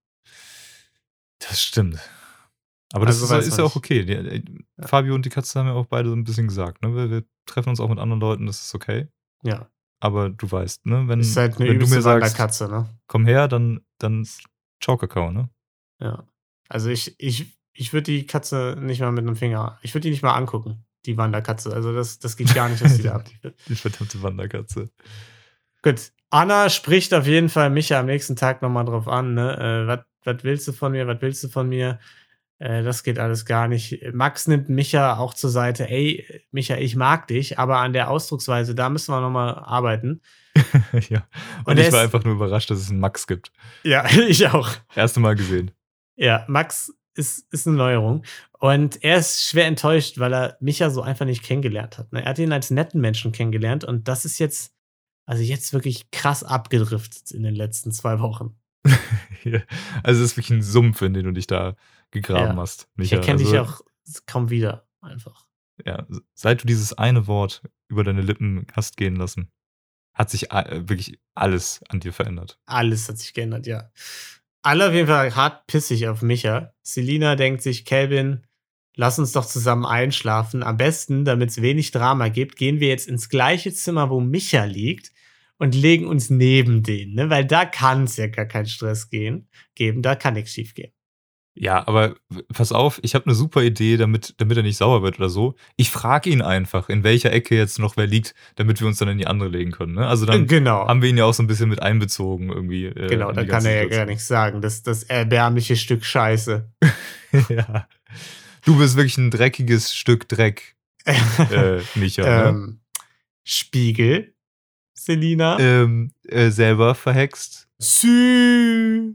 Das stimmt. Aber das Also weiß ist man ja auch nicht. okay. Fabio und die Katze haben ja auch beide so ein bisschen gesagt. Ne? Wir treffen uns auch mit anderen Leuten, das ist okay. Ja. Aber du weißt, ne? Wenn, Ist halt eine wenn du mir übelste sagst, Wanderkatze, ne? komm her, dann ciao Kakao, ne? Ja. Also ich würde die Katze nicht mal mit einem Finger. Ich würde die nicht mal angucken, die Wanderkatze. Also das geht gar nicht, was die da abliefert. Die verdammte Wanderkatze. Gut. Anna spricht auf jeden Fall Micha am nächsten Tag nochmal drauf an, ne? Was willst du von mir? Was willst du von mir? Das geht alles gar nicht. Max nimmt Micha auch zur Seite. Ey, Micha, ich mag dich, aber an der Ausdrucksweise, da müssen wir nochmal arbeiten. Ja. Und Und er ich war ist- einfach nur überrascht, dass es einen Max gibt. Ja, ich auch. Erste Mal gesehen. Ja, Max ist eine Neuerung. Und er ist schwer enttäuscht, weil er Micha so einfach nicht kennengelernt hat. Ne? Er hat ihn als netten Menschen kennengelernt und das ist jetzt wirklich krass abgedriftet in den letzten 2 Wochen. Ja. Also es ist wirklich ein Sumpf, in den du dich da gegraben Ja. hast. Ich Micha. erkenne Also, dich auch kaum wieder, einfach. Ja, seit du dieses eine Wort über deine Lippen hast gehen lassen, hat sich wirklich alles an dir verändert. Alles hat sich geändert, ja. Alle auf jeden Fall hart pissig auf Micha. Selina denkt sich, Calvin, lass uns doch zusammen einschlafen. Am besten, damit es wenig Drama gibt, gehen wir jetzt ins gleiche Zimmer, wo Micha liegt und legen uns neben den, ne? Weil da kann es ja gar keinen Stress geben. Da kann nichts schief gehen. Ja, aber pass auf, ich habe eine super Idee, damit er nicht sauer wird oder so. Ich frage ihn einfach, in welcher Ecke jetzt noch wer liegt, damit wir uns dann in die andere legen können. Ne? Also dann Genau. haben wir ihn ja auch so ein bisschen mit einbezogen irgendwie. Genau, in da die kann ganze er ja Situation. gar nichts sagen. Das erbärmliche Stück Scheiße. Ja. Du bist wirklich ein dreckiges Stück Dreck. Micha, ne? Spiegel, Selina. Selber verhext. Sü.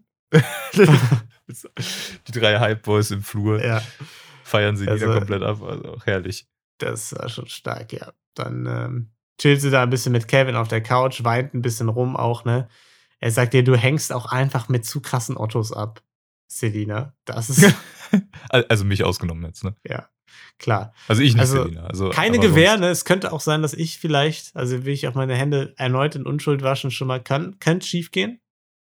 Die 3 Hype-Boys im Flur Ja, feiern sie Also- wieder komplett ab. Also auch herrlich. das war schon stark, ja. Dann chillt sie da ein bisschen mit Kevin auf der Couch, weint ein bisschen rum auch, ne? Er sagt dir, du hängst auch einfach mit zu krassen Ottos ab, Selina. Das ist, Also mich ausgenommen jetzt, ne? ja, klar. Also ich nicht, Also, Selina. Also, Keine aber Gewähr, sonst- ne? Es könnte auch sein, dass ich vielleicht, also will ich auch meine Hände erneut in Unschuld waschen, schon mal könnte schief gehen.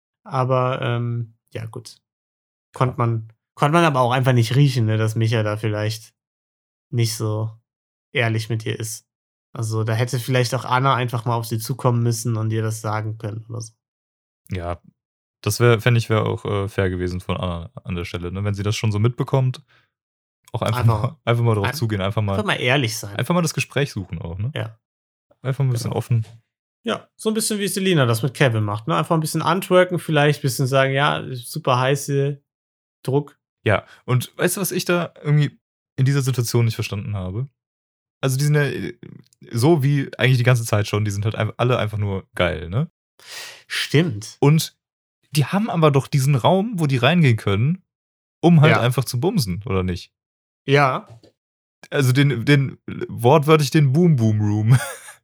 Aber, ja, gut. Konnte man aber auch einfach nicht riechen, ne, dass Micha da vielleicht nicht so ehrlich mit ihr ist. Also, da hätte vielleicht auch Anna einfach mal auf sie zukommen müssen und ihr das sagen können oder so. Ja, das fände ich wäre auch fair gewesen von Anna an der Stelle, ne? Wenn sie das schon so mitbekommt, auch einfach mal drauf ein- zugehen, Einfach mal ehrlich sein. einfach mal das Gespräch suchen auch, ne? Ja. Einfach mal ein bisschen Genau. offen. Ja, so ein bisschen wie Selina das mit Kevin macht, ne? Einfach ein bisschen antworken, vielleicht ein bisschen sagen, ja, super heiße Druck. Ja, und weißt du, was ich da irgendwie in dieser Situation nicht verstanden habe? Also die sind ja so wie eigentlich die ganze Zeit schon, die sind halt alle einfach nur geil, ne? Stimmt. Und die haben aber doch diesen Raum, wo die reingehen können, um halt Ja. einfach zu bumsen, oder nicht? Ja, Also den wortwörtlich den Boom-Boom-Room.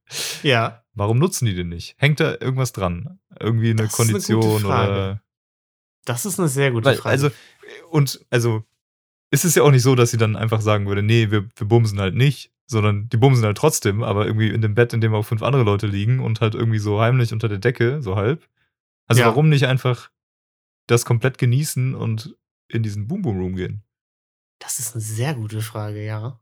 ja. Warum nutzen die den nicht? Hängt da irgendwas dran? Irgendwie eine Das ist eine Kondition gute Frage. oder. Das ist eine sehr gute Weil, Frage. also ist es ja auch nicht so, dass sie dann einfach sagen würde, nee, wir bumsen halt nicht, sondern die bumsen halt trotzdem, aber irgendwie in dem Bett, in dem auch 5 andere Leute liegen und halt irgendwie so heimlich unter der Decke, so halb. Also Ja. warum nicht einfach das komplett genießen und in diesen Boom-Boom-Room gehen? Das ist eine sehr gute Frage, ja.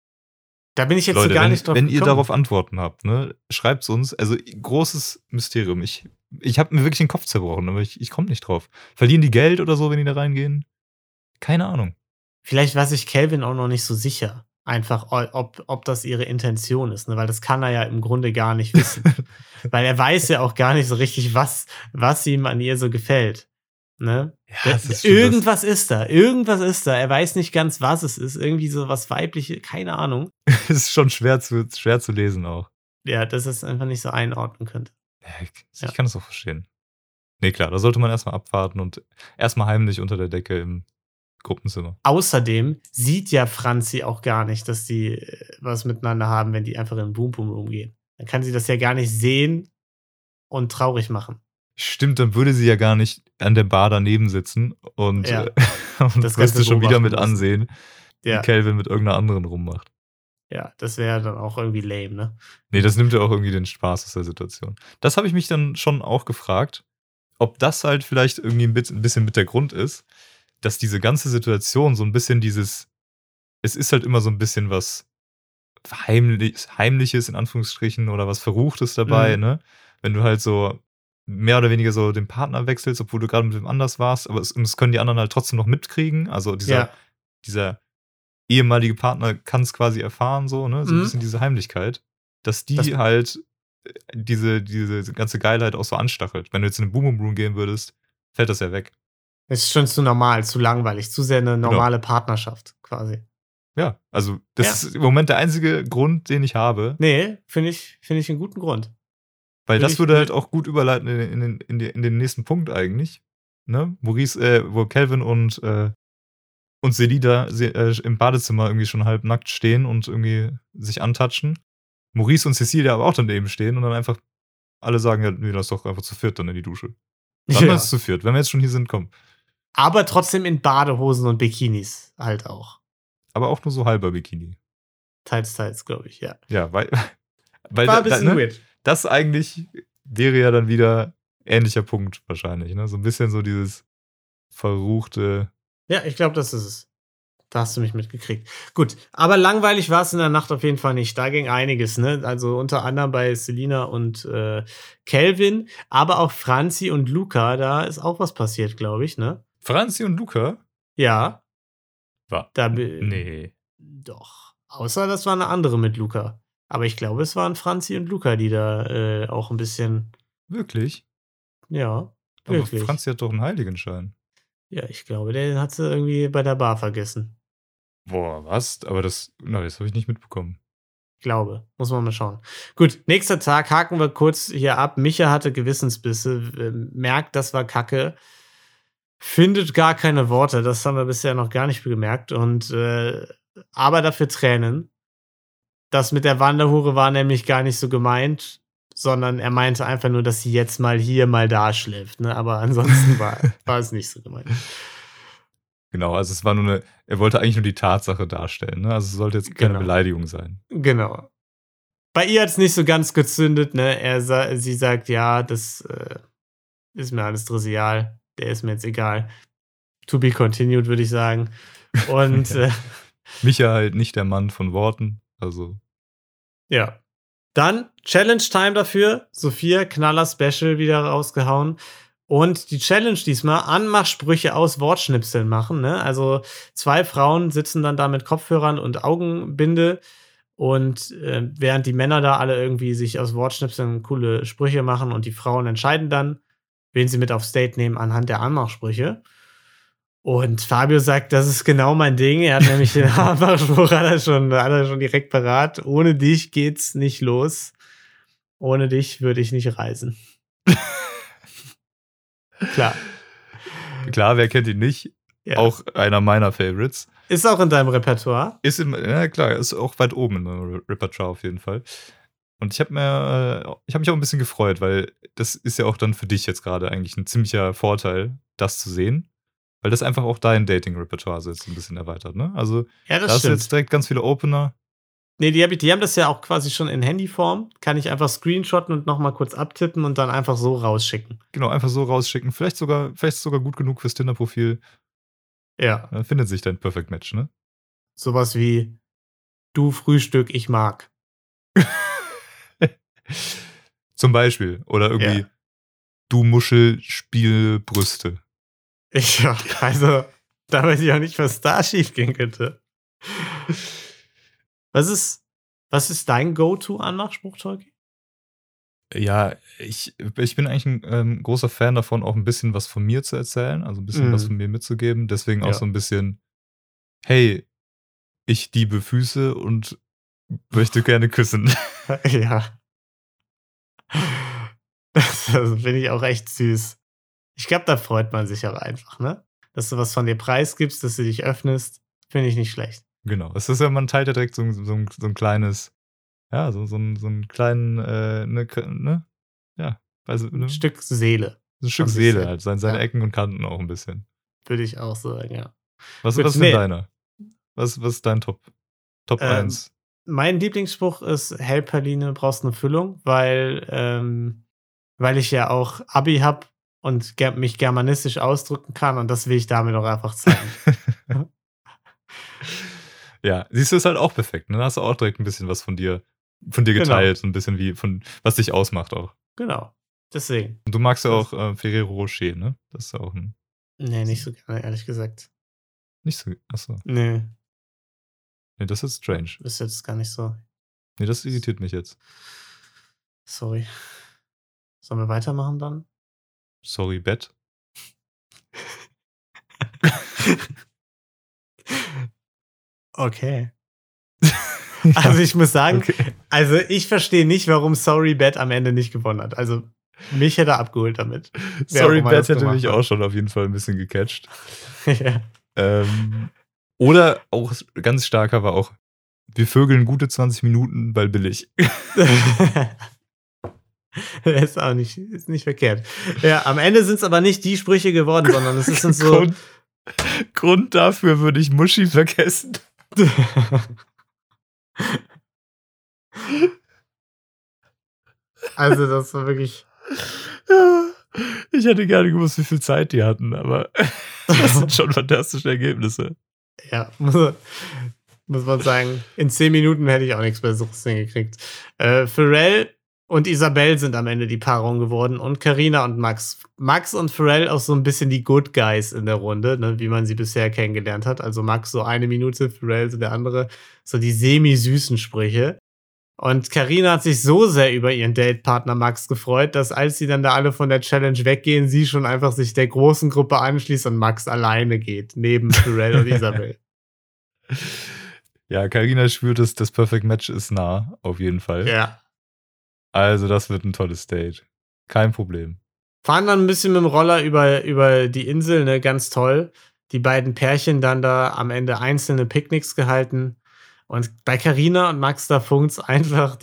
Da bin ich jetzt Leute, so gar wenn, nicht drauf wenn ihr gekommen. darauf Antworten habt, ne, schreibt's uns. Also großes Mysterium. Ich habe mir wirklich den Kopf zerbrochen, aber ich komme nicht drauf. Verlieren die Geld oder so, wenn die da reingehen? Keine Ahnung. Vielleicht war sich Calvin auch noch nicht so sicher. Einfach, ob das ihre Intention ist, ne? Weil das kann er ja im Grunde gar nicht wissen. Weil er weiß ja auch gar nicht so richtig, was ihm an ihr so gefällt. Ne? Ja, das ist schon Irgendwas ist da. Irgendwas ist da. Er weiß nicht ganz, was es ist. Irgendwie so was Weibliches, keine Ahnung. Das ist schon schwer zu lesen auch. Ja, dass es einfach nicht so einordnen könnte. Ja, ich Ja. kann das auch verstehen. Nee, klar, da sollte man erstmal abwarten und erstmal heimlich unter der Decke im Gruppenzimmer. Außerdem sieht ja Franzi auch gar nicht, dass die was miteinander haben, wenn die einfach in den Boom-Boom-Room gehen. Dann kann sie das ja gar nicht sehen und traurig machen. Stimmt, dann würde sie ja gar nicht an der Bar daneben sitzen und, Ja. und Das das Ganze müsste schon wieder beobachten mit müssen. ansehen, Ja, wie Calvin mit irgendeiner anderen rummacht. ja, das wäre dann auch irgendwie lame, ne? Nee, das nimmt ja auch irgendwie den Spaß aus der Situation. Das habe ich mich dann schon auch gefragt, ob das halt vielleicht irgendwie ein bisschen mit der Grund ist, dass diese ganze Situation so ein bisschen es ist halt immer so ein bisschen was Heimliches in Anführungsstrichen oder was Verruchtes dabei, Mhm. ne? Wenn du halt so mehr oder weniger so den Partner wechselst, obwohl du gerade mit wem anders warst, aber es können die anderen halt trotzdem noch mitkriegen. Also Ja, dieser ehemalige Partner kann es quasi erfahren, so, ne? So ein Mhm. bisschen diese Heimlichkeit, dass die Das- halt diese ganze Geilheit auch so anstachelt. Wenn du jetzt in den Boom Room gehen würdest, fällt das ja weg. ist schon zu normal, zu langweilig, zu sehr eine normale Partnerschaft quasi. Ja, also das Ja. ist im Moment der einzige Grund, den ich habe, Nee, finde ich einen guten Grund. weil Würde das ich- würde halt auch gut überleiten in den nächsten Punkt eigentlich. Ne? Wo Calvin und Selina im Badezimmer irgendwie schon halb nackt stehen und irgendwie sich antatschen. Maurice und Cecilia aber auch daneben stehen und dann einfach alle sagen, ja, nee, lass doch einfach zu viert dann in die Dusche. Dann Ja. ist es zu viert. Wenn wir jetzt schon hier sind, komm. Aber trotzdem in Badehosen und Bikinis halt auch. Aber auch nur so halber Bikini. Teils, glaube ich, ja. Ja, weil War ein bisschen weird. das eigentlich wäre ja dann wieder ähnlicher Punkt wahrscheinlich. Ne? So ein bisschen so dieses verruchte. Ja, ich glaube, das ist es. Da hast du mich mitgekriegt. Gut, aber langweilig war es in der Nacht auf jeden Fall nicht. Da ging einiges, ne? Also unter anderem bei Selina und Calvin, aber auch Franzi und Luca, da ist auch was passiert, glaube ich, ne? Franzi und Luca? Ja. War. Nee. Doch. Außer das war eine andere mit Luca. Aber ich glaube, es waren Franzi und Luca, die da auch ein bisschen, Wirklich? ja, Aber wirklich. Franzi hat doch einen Heiligenschein. Ja, ich glaube, den hat sie irgendwie bei der Bar vergessen. Boah, was? Aber das habe ich nicht mitbekommen. Glaube. Muss man mal schauen. Gut, nächster Tag, haken wir kurz hier ab. Micha hatte Gewissensbisse, merkt, das war Kacke. Findet gar keine Worte, das haben wir bisher noch gar nicht gemerkt. Und aber dafür Tränen. Das mit der Wanderhure war nämlich gar nicht so gemeint, sondern er meinte einfach nur, dass sie jetzt mal hier, mal da schläft. Ne? Aber ansonsten war es nicht so gemeint. Genau, also es war nur er wollte eigentlich nur die Tatsache darstellen. Ne? Also es sollte jetzt keine Genau. Beleidigung sein. Genau. Bei ihr hat es nicht so ganz gezündet. Ne? Sie sagt, ja, das ist mir alles trivial. Der ist mir jetzt egal. To be continued, würde ich sagen. Und Micha halt nicht der Mann von Worten. Also. Ja. Dann Challenge Time dafür. Sophia, Knaller Special wieder rausgehauen. Und die Challenge diesmal, Anmachsprüche aus Wortschnipseln machen. Ne? Also 2 Frauen sitzen dann da mit Kopfhörern und Augenbinde. Und während die Männer da alle irgendwie sich aus Wortschnipseln coole Sprüche machen und die Frauen entscheiden dann, wen sie mit aufs Date nehmen anhand der Anmachsprüche. Und Fabio sagt, das ist genau mein Ding. Er hat nämlich den Anmachspruch hat er schon direkt parat. Ohne dich geht's nicht los. Ohne dich würde ich nicht reisen. Klar. Klar, wer kennt ihn nicht? Ja. Auch einer meiner Favorites. Ist auch in deinem Repertoire? Ja klar, ist auch weit oben in meinem Repertoire auf jeden Fall. Und ich habe mich auch ein bisschen gefreut, weil das ist ja auch dann für dich jetzt gerade eigentlich ein ziemlicher Vorteil, das zu sehen. Weil das einfach auch dein Dating-Repertoire so jetzt ein bisschen erweitert, ne? Also, Ja, da das hast du stimmt. jetzt direkt ganz viele Opener. Nee, die haben das ja auch quasi schon in Handyform. Kann ich einfach screenshotten und nochmal kurz abtippen und dann einfach so rausschicken. Genau, einfach so rausschicken. Vielleicht sogar gut genug fürs Tinder-Profil. Ja. Dann findet sich dein Perfect Match, ne? Sowas wie du Frühstück, ich mag. Zum Beispiel. Oder irgendwie Ja. du Muschel, spiel Brüste. Ja, also, da weiß ich auch nicht, was da schief gehen könnte. Was ist dein Go-To-Anmachspruch, Tolki? Ja, ich bin eigentlich ein großer Fan davon, auch ein bisschen was von mir zu erzählen, also ein bisschen was von mir mitzugeben. Deswegen auch Ja. so ein bisschen, hey, ich liebe Füße und möchte gerne küssen. Ja. Das finde ich auch echt süß. Ich glaube, da freut man sich auch einfach, ne? Dass du was von dir preisgibst, dass du dich öffnest, finde ich nicht schlecht. Genau. Es ist ja, man teilt ja direkt so ein kleines, ja, so einen kleinen, ne? Ja, also, Ein ne? Stück Seele, So ein Stück ein Seele bisschen. halt, seine Ja. Ecken und Kanten auch ein bisschen. würde ich auch sagen, ja. Was Gut, ist denn nee. deiner? Was ist dein Top 1? Mein Lieblingsspruch ist, hey Pauline, brauchst eine Füllung, weil ich ja auch Abi habe und mich germanistisch ausdrücken kann und das will ich damit auch einfach zeigen. Ja, siehst du, ist halt auch perfekt. Ne? Da hast du auch direkt ein bisschen was von dir geteilt, so ein bisschen wie von was dich ausmacht auch. Genau. Deswegen. Und du magst ja auch Ferrero Rocher, ne? Das ist ja auch ein. Nee, nicht so gerne, ehrlich gesagt. Nicht so. Achso. Nee, Nee, das ist strange. ist jetzt gar nicht so. Nee, das irritiert mich jetzt. Sorry. Sollen wir weitermachen dann? Sorry, Bett. Okay. Also ich muss sagen, Okay. also ich verstehe nicht, warum Sorry Bad am Ende nicht gewonnen hat. Also mich hätte er abgeholt damit. Wer Sorry, auch immer Bett das hätte gemacht mich hat. auch schon auf jeden Fall ein bisschen gecatcht. Ja. Oder auch ganz starker war auch, wir vögeln gute 20 Minuten, weil billig. ist nicht verkehrt. Ja, am Ende sind es aber nicht die Sprüche geworden, sondern es sind so. Grund dafür würde ich Muschi vergessen. Also, das war wirklich. Ja, ich hätte gerne gewusst, wie viel Zeit die hatten, aber das sind schon fantastische Ergebnisse. Ja, muss man sagen, in 10 Minuten hätte ich auch nichts Besseres hingekriegt. Pharrell und Isabel sind am Ende die Paarung geworden und Carina und Max. Max und Pharrell auch so ein bisschen die Good Guys in der Runde, ne, wie man sie bisher kennengelernt hat. Also Max so 1 Minute, Pharrell so der andere, so die semi-süßen Sprüche. Und Carina hat sich so sehr über ihren Datepartner Max gefreut, dass als sie dann da alle von der Challenge weggehen, sie schon einfach sich der großen Gruppe anschließt und Max alleine geht, neben Pharrell und Isabel. Ja, Carina spürt es, das Perfect Match ist nah, auf jeden Fall. Ja. Also, das wird ein tolles Date. Kein Problem. Fahren dann ein bisschen mit dem Roller über die Insel, ne, ganz toll. Die beiden Pärchen dann da am Ende einzelne Picknicks gehalten. Und bei Carina und Max, da funkt's einfach,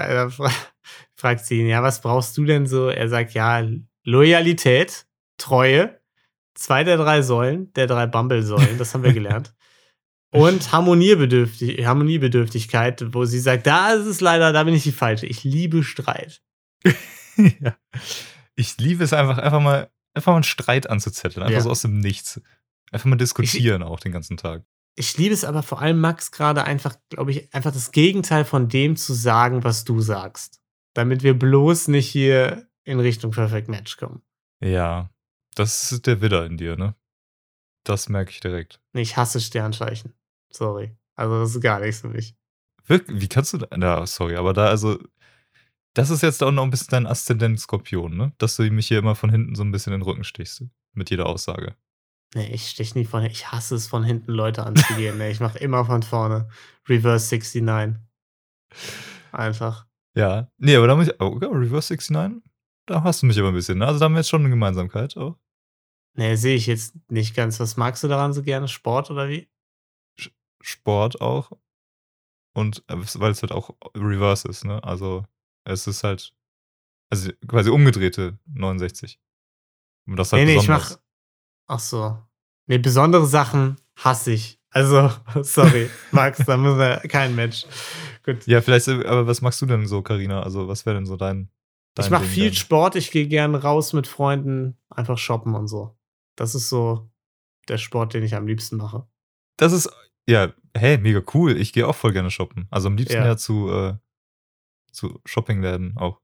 fragt sie ihn, ja, was brauchst du denn so? Er sagt, ja, Loyalität, Treue, 2 der 3 Säulen, der 3 Bumble-Säulen, das haben wir gelernt. Und Harmoniebedürftigkeit, wo sie sagt, da ist es leider, da bin ich die Falsche. Ich liebe Streit. Ja. Ich liebe es einfach mal einen Streit anzuzetteln. Einfach Ja. so aus dem Nichts. Einfach mal diskutieren auch den ganzen Tag. Ich liebe es aber vor allem, Max, gerade einfach, glaube ich, einfach das Gegenteil von dem zu sagen, was du sagst. Damit wir bloß nicht hier in Richtung Perfect Match kommen. Ja, das ist der Widder in dir, ne? Das merke ich direkt. Nee, ich hasse Sternzeichen. Sorry. Also, das ist gar nichts für mich. Wirklich, wie kannst du da? Na, sorry, aber da, also, das ist jetzt auch noch ein bisschen dein Aszendent Skorpion, ne? Dass du mich hier immer von hinten so ein bisschen in den Rücken stichst. Mit jeder Aussage. Nee, ich stich nie von hinten. Ich hasse es, von hinten Leute anzugehen. Nee, ich mache immer von vorne. Reverse 69. Einfach. Ja. Nee, aber da muss ich. Oh, Reverse 69? Da hast du mich aber ein bisschen, ne? Also, da haben wir jetzt schon eine Gemeinsamkeit auch. Nee, sehe ich jetzt nicht ganz. Was magst du daran so gerne? Sport oder wie? Sport auch. Und weil es halt auch Reverse ist, ne? Also, es ist halt. Also, quasi umgedrehte 69. Und das halt Nee, ich besonders. mach. Ach so. Nee, besondere Sachen hasse ich. Also, sorry, Max, da müssen wir kein Match. Gut. Ja, vielleicht, aber was machst du denn so, Carina? Also, was wäre denn so dein Ich mache Ding viel denn? Sport, ich gehe gern raus mit Freunden, einfach shoppen und so. Das ist so der Sport, den ich am liebsten mache. Das ist, ja, hey, mega cool. Ich gehe auch voll gerne shoppen. Also am liebsten Ja. ja zu Shoppingläden auch.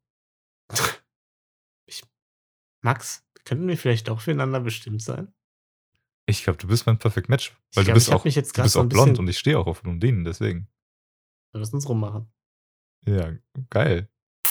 Max, könnten wir vielleicht doch füreinander bestimmt sein? Ich glaube, du bist mein Perfect Match. Weil Ich du glaub, bist ich hab auch, mich jetzt du grad bist so auch ein blond bisschen- und ich stehe auch auf Blondinen, deswegen. Wir müssen uns rummachen. Ja, geil.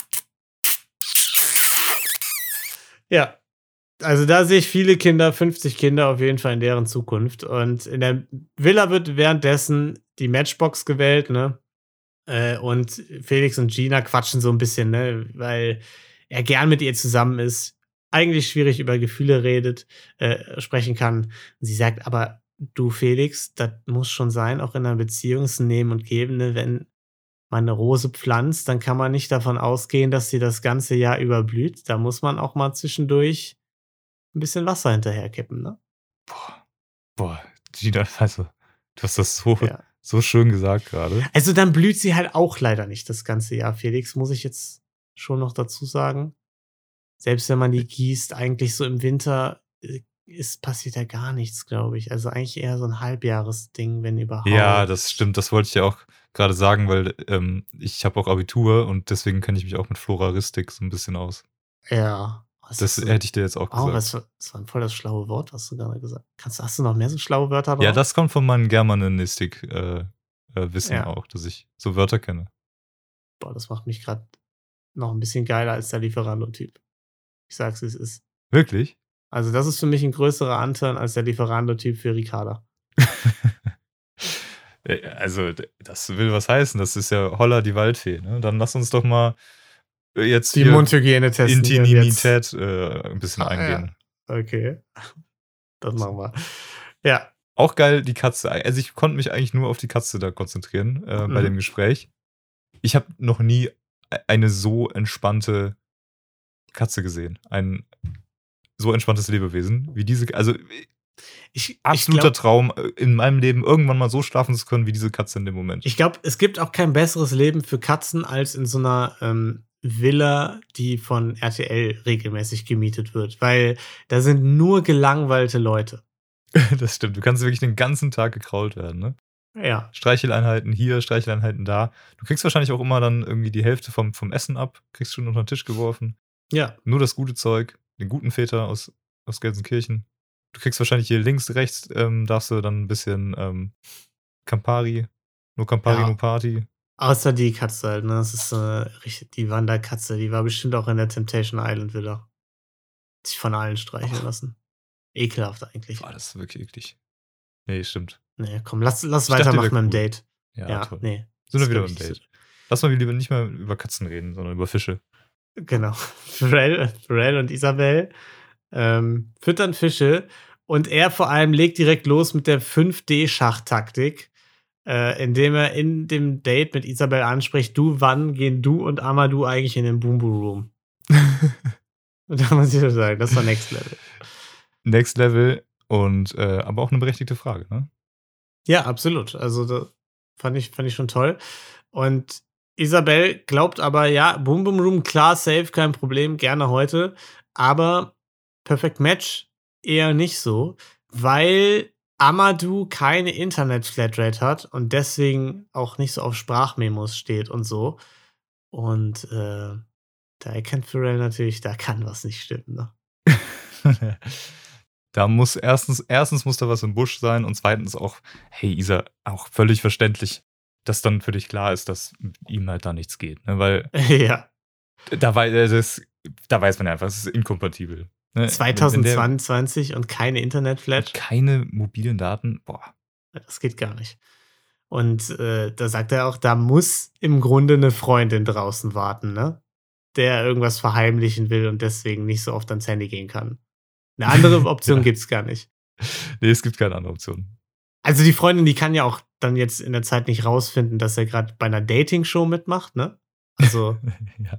Ja. Also da sehe ich viele Kinder, 50 Kinder auf jeden Fall in deren Zukunft. Und in der Villa wird währenddessen die Matchbox gewählt, ne? Und Felix und Gina quatschen so ein bisschen, ne? Weil er gern mit ihr zusammen ist, eigentlich schwierig über Gefühle sprechen kann. Und sie sagt, aber du, Felix, das muss schon sein, auch in einer Beziehung ist ein Nehmen und Geben, ne? Wenn man eine Rose pflanzt, dann kann man nicht davon ausgehen, dass sie das ganze Jahr überblüht. Da muss man auch mal zwischendurch ein bisschen Wasser hinterherkippen, ne? Boah, Gina, also, du hast das Ja. so schön gesagt gerade. Also dann blüht sie halt auch leider nicht das ganze Jahr, Felix, muss ich jetzt schon noch dazu sagen. Selbst wenn man die gießt, eigentlich so im Winter passiert ja gar nichts, glaube ich. Also eigentlich eher so ein Halbjahresding, wenn überhaupt. Ja, das stimmt. Das wollte ich ja auch gerade sagen, weil ich habe auch Abitur und deswegen kenne ich mich auch mit Floraristik so ein bisschen aus. Ja. Das hätte ich dir jetzt auch Oh, gesagt. das war voll das schlaue Wort, was du gerade gesagt hast. Hast du noch mehr so schlaue Wörter drauf? Ja, das kommt von meinem Germanistik-Wissen Ja. auch, dass ich so Wörter kenne. Boah, das macht mich gerade noch ein bisschen geiler als der Lieferando-Typ. Ich sag's, wie es ist. Wirklich? Also das ist für mich ein größerer Anteil als der Lieferando-Typ für Ricarda. Also, das will was heißen. Das ist ja Holla die Waldfee. Ne? Dann lass uns doch mal jetzt Die hier Mundhygiene testen. hier und jetzt. Intimität ein bisschen eingehen. Ja. Okay. Das machen wir. Ja. Auch geil, die Katze. Also, ich konnte mich eigentlich nur auf die Katze da konzentrieren bei dem Gespräch. Ich habe noch nie eine so entspannte Katze gesehen. Ein so entspanntes Lebewesen wie diese. Also, absoluter Traum, in meinem Leben irgendwann mal so schlafen zu können wie diese Katze in dem Moment. Ich glaube, es gibt auch kein besseres Leben für Katzen als in so einer Villa, die von RTL regelmäßig gemietet wird. Weil da sind nur gelangweilte Leute. Das stimmt. Du kannst wirklich den ganzen Tag gekrault werden, ne? Ja. Streicheleinheiten hier, Streicheleinheiten da. Du kriegst wahrscheinlich auch immer dann irgendwie die Hälfte vom Essen ab, kriegst schon unter den Tisch geworfen. Ja. Nur das gute Zeug, den guten Väter aus Gelsenkirchen. Du kriegst wahrscheinlich hier links, rechts, darfst du dann ein bisschen Campari. Nur Campari, Ja. nur Party. Außer die Katze halt, ne? Das ist richtig die Wanderkatze. Die war bestimmt auch in der Temptation Island Villa. Sich von allen streicheln lassen. Ekelhaft eigentlich. Boah, das ist wirklich eklig. Nee, stimmt. Nee, komm, lass dachte, die weitermachen wär mit dem cool. Date. Ja, toll. nee. Sind wir das wieder glaub im ich nicht Date. Lass mal lieber nicht mehr über Katzen reden, sondern über Fische. so. Genau. Pharrell und Isabel füttern Fische und er vor allem legt direkt los mit der 5D-Schachtaktik, indem er in dem Date mit Isabel anspricht, wann gehen du und Amadou eigentlich in den Boom-Boom-Room? Und da muss ich so sagen, das war Next Level. Next Level und aber auch eine berechtigte Frage, ne? Ja, absolut. Also das fand ich schon toll. Und Isabel glaubt aber, ja, Boom Boom Room, klar, safe, kein Problem, gerne heute. Aber Perfect Match eher nicht so, weil Amadou keine Internet-Flatrate hat und deswegen auch nicht so auf Sprachmemos steht und so. Und da erkennt Pharrell natürlich, da kann was nicht stimmen. Ne? Da muss erstens muss da was im Busch sein und zweitens auch, hey Isa, auch völlig verständlich, dass dann für dich klar ist, dass mit ihm halt da nichts geht. Ne? Weil Ja, da weiß man einfach, es ist inkompatibel. Ne? 2022 und keine Internet-Flat. Keine mobilen Daten, boah. Das geht gar nicht. Und da sagt er auch, da muss im Grunde eine Freundin draußen warten, ne? Der irgendwas verheimlichen will und deswegen nicht so oft ans Handy gehen kann. Eine andere Option Ja. gibt's gar nicht. Nee, es gibt keine andere Option. Also die Freundin, die kann ja auch dann jetzt in der Zeit nicht rausfinden, dass er gerade bei einer Dating-Show mitmacht, ne? Also, Ja.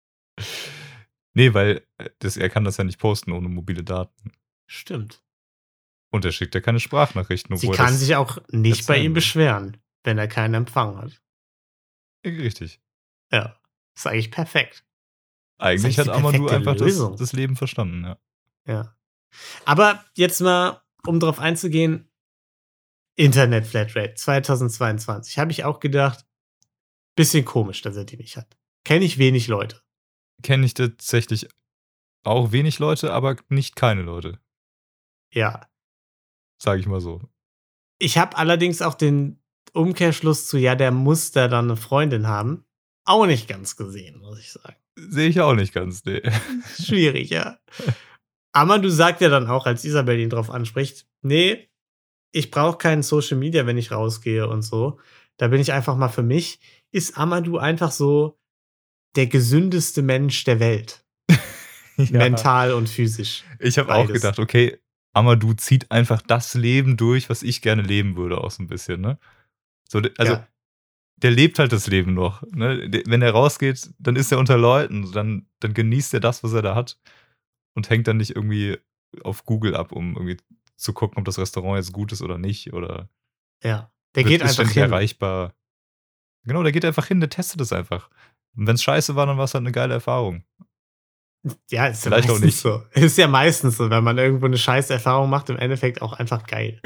Nee, weil er kann das ja nicht posten ohne mobile Daten. stimmt. Und er schickt ja keine Sprachnachrichten. Sie obwohl kann das- sich auch nicht bei erzählen ihm will. beschweren, wenn er keinen Empfang hat. Richtig. Ja, ist eigentlich perfekt. Eigentlich Das ist hat die Amadou perfekte einfach Lösung. das Leben verstanden, ja. Ja. Aber jetzt mal, um drauf einzugehen, Internet-Flatrate 2022. Habe ich auch gedacht, bisschen komisch, dass er die nicht hat. Kenne ich wenig Leute. Kenne ich tatsächlich auch wenig Leute, aber nicht keine Leute, Ja. sage ich mal so. Ich habe allerdings auch den Umkehrschluss zu, ja, der muss da dann eine Freundin haben, auch nicht ganz gesehen, muss ich sagen. Sehe ich auch nicht ganz, nee. Schwierig, ja. Amadou sagt ja dann auch, als Isabel ihn drauf anspricht, nee, ich brauche keinen Social Media, wenn ich rausgehe und so. Da bin ich einfach mal für mich. Ist Amadou einfach so der gesündeste Mensch der Welt. Ja. Mental und physisch. Ich habe auch Beides. gedacht, okay, Amadou zieht einfach das Leben durch, was ich gerne leben würde, auch so ein bisschen, ne? So, also, Ja. der lebt halt das Leben noch, ne? Wenn er rausgeht, dann ist er unter Leuten, dann genießt er das, was er da hat und hängt dann nicht irgendwie auf Google ab, um irgendwie zu gucken, ob das Restaurant jetzt gut ist oder nicht oder Ja. Der geht ist einfach ständig hin. erreichbar. Genau, der geht einfach hin, der testet es einfach. Und wenn es scheiße war, dann war es halt eine geile Erfahrung. Ja, ist ja Vielleicht auch meistens nicht. so. Ist ja meistens so, wenn man irgendwo eine scheiß Erfahrung macht, im Endeffekt auch einfach geil.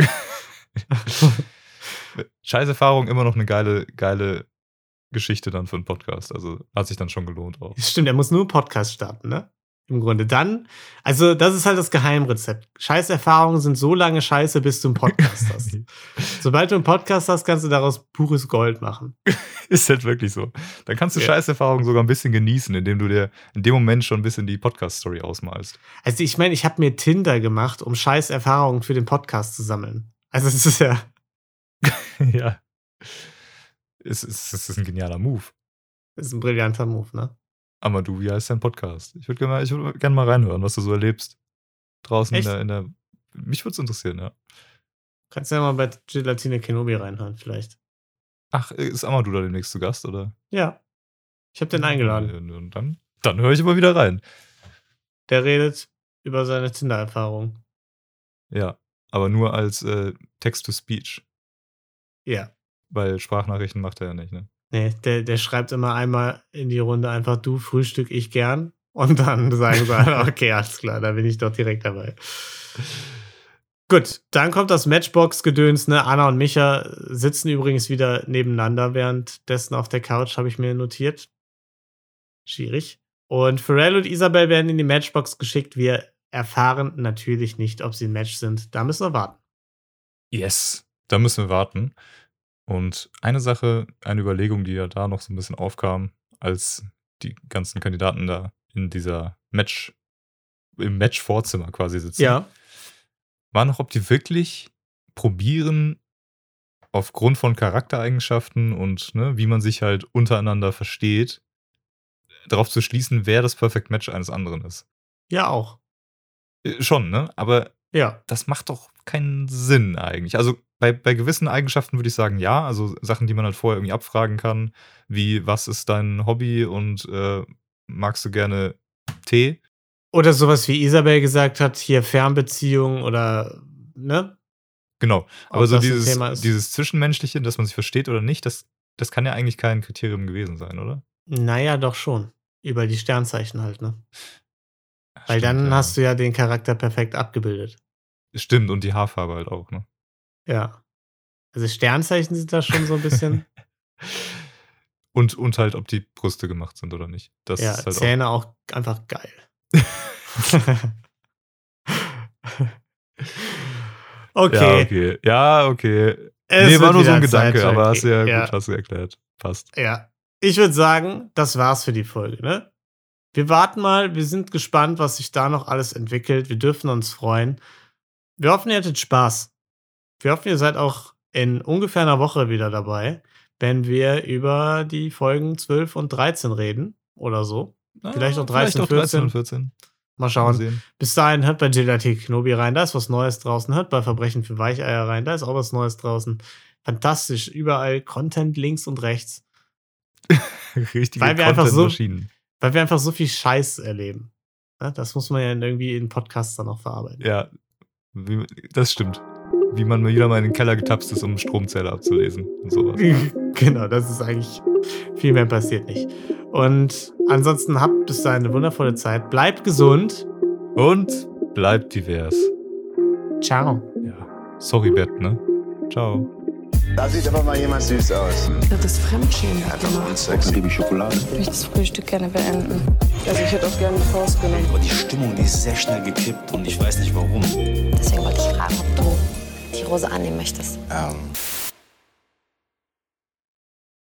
Scheiß Erfahrung, immer noch eine geile Geschichte dann für einen Podcast. Also hat sich dann schon gelohnt auch. Stimmt, er muss nur einen Podcast starten, ne? Im Grunde dann, also das ist halt das Geheimrezept. Scheißerfahrungen sind so lange scheiße, bis du einen Podcast hast. Sobald du einen Podcast hast, kannst du daraus pures Gold machen. Ist halt wirklich so. Dann kannst du Ja. Scheißerfahrungen sogar ein bisschen genießen, indem du dir in dem Moment schon ein bisschen die Podcast-Story ausmalst. Also ich meine, ich habe mir Tinder gemacht, um Scheißerfahrungen für den Podcast zu sammeln. Also es ist ja, Ja. Es ist ein genialer Move. das ist ein brillanter Move, ne? Amadou, wie heißt dein Podcast? Ich würde gerne mal reinhören, was du so erlebst. Draußen Echt? in der. Mich würde es interessieren, ja. Kannst ja mal bei Gelatine Kenobi reinhören, vielleicht. Ach, ist Amadou da demnächst zu Gast, oder? Ja. Ich habe den eingeladen. Und dann höre ich immer wieder rein. Der redet über seine Tinder-Erfahrung. Ja, aber nur als Text-to-Speech. Ja. Weil Sprachnachrichten macht er ja nicht, ne? Nee, der schreibt immer einmal in die Runde einfach, du Frühstück, ich gern. Und dann sagen sie alle, okay, alles klar, da bin ich doch direkt dabei. Gut, dann kommt das Matchbox-Gedöns, ne? Anna und Micha sitzen übrigens wieder nebeneinander, währenddessen auf der Couch, habe ich mir notiert. Schwierig. Und Pharrell und Isabel werden in die Matchbox geschickt. Wir erfahren natürlich nicht, ob sie ein Match sind. Da müssen wir warten. Yes, da müssen wir warten. Und eine Sache, eine Überlegung, die ja da noch so ein bisschen aufkam, als die ganzen Kandidaten da in dieser im Match-Vorzimmer quasi sitzen, war noch, ob die wirklich probieren, aufgrund von Charaktereigenschaften und ne, wie man sich halt untereinander versteht, darauf zu schließen, wer das Perfect Match eines anderen ist. Ja, auch. Schon, ne? Aber Ja. das macht doch keinen Sinn eigentlich. Also bei gewissen Eigenschaften würde ich sagen, ja. Also Sachen, die man halt vorher irgendwie abfragen kann, wie, was ist dein Hobby und magst du gerne Tee? Oder sowas wie Isabel gesagt hat, hier Fernbeziehung oder, ne? Genau. Aber Ob so das ein Thema ist. dieses Zwischenmenschliche, dass man sich versteht oder nicht, das kann ja eigentlich kein Kriterium gewesen sein, oder? Naja, doch schon. Über die Sternzeichen halt, ne? Weil Stimmt, dann ja. hast du ja den Charakter perfekt abgebildet. Stimmt, und die Haarfarbe halt auch, ne? Ja. Also Sternzeichen sind da schon so ein bisschen. Und halt, ob die Brüste gemacht sind oder nicht. Das Ja, ist halt Zähne auch einfach geil. Okay. Ja, okay. Es Nee, war wird nur so ein wieder Zeit Gedanke, für aber hast du ja ja. gut, hast du erklärt. Passt. Ja. Ich würde sagen, das war's für die Folge, ne? Wir warten mal, wir sind gespannt, was sich da noch alles entwickelt. Wir dürfen uns freuen. Wir hoffen, ihr hattet Spaß. Wir hoffen, ihr seid auch in ungefähr einer Woche wieder dabei, wenn wir über die Folgen 12 und 13 reden oder so. Vielleicht auch 13 und 14. 14. Mal Mal schauen. sehen. Bis dahin hört bei Gelati Knobi rein, da ist was Neues draußen. Hört bei Verbrechen für Weicheier rein, da ist auch was Neues draußen. Fantastisch, überall Content links und rechts. Richtige Weil wir einfach so- Content-Maschinen. Weil wir einfach so viel Scheiß erleben. Ja, das muss man ja irgendwie in Podcasts dann auch verarbeiten. Ja, das stimmt. Wie man wieder mal in den Keller getapst ist, um einen Stromzähler abzulesen und sowas. Genau, das ist eigentlich viel mehr passiert nicht. Und ansonsten habt bis dahin eine wundervolle Zeit. Bleibt gesund. Und bleibt divers. Ciao. Ja. Sorry, Bett, ne? Ciao. Da sieht aber mal jemand süß aus. Das ist Fremdschämen gemacht. Sex, gebe ich Schokolade. Ich möchte das Frühstück gerne beenden. Also ich hätte auch gerne die Faust genommen. Aber die Stimmung, die ist sehr schnell gekippt und ich weiß nicht warum. Deswegen wollte ich fragen, ob du die Rose annehmen möchtest.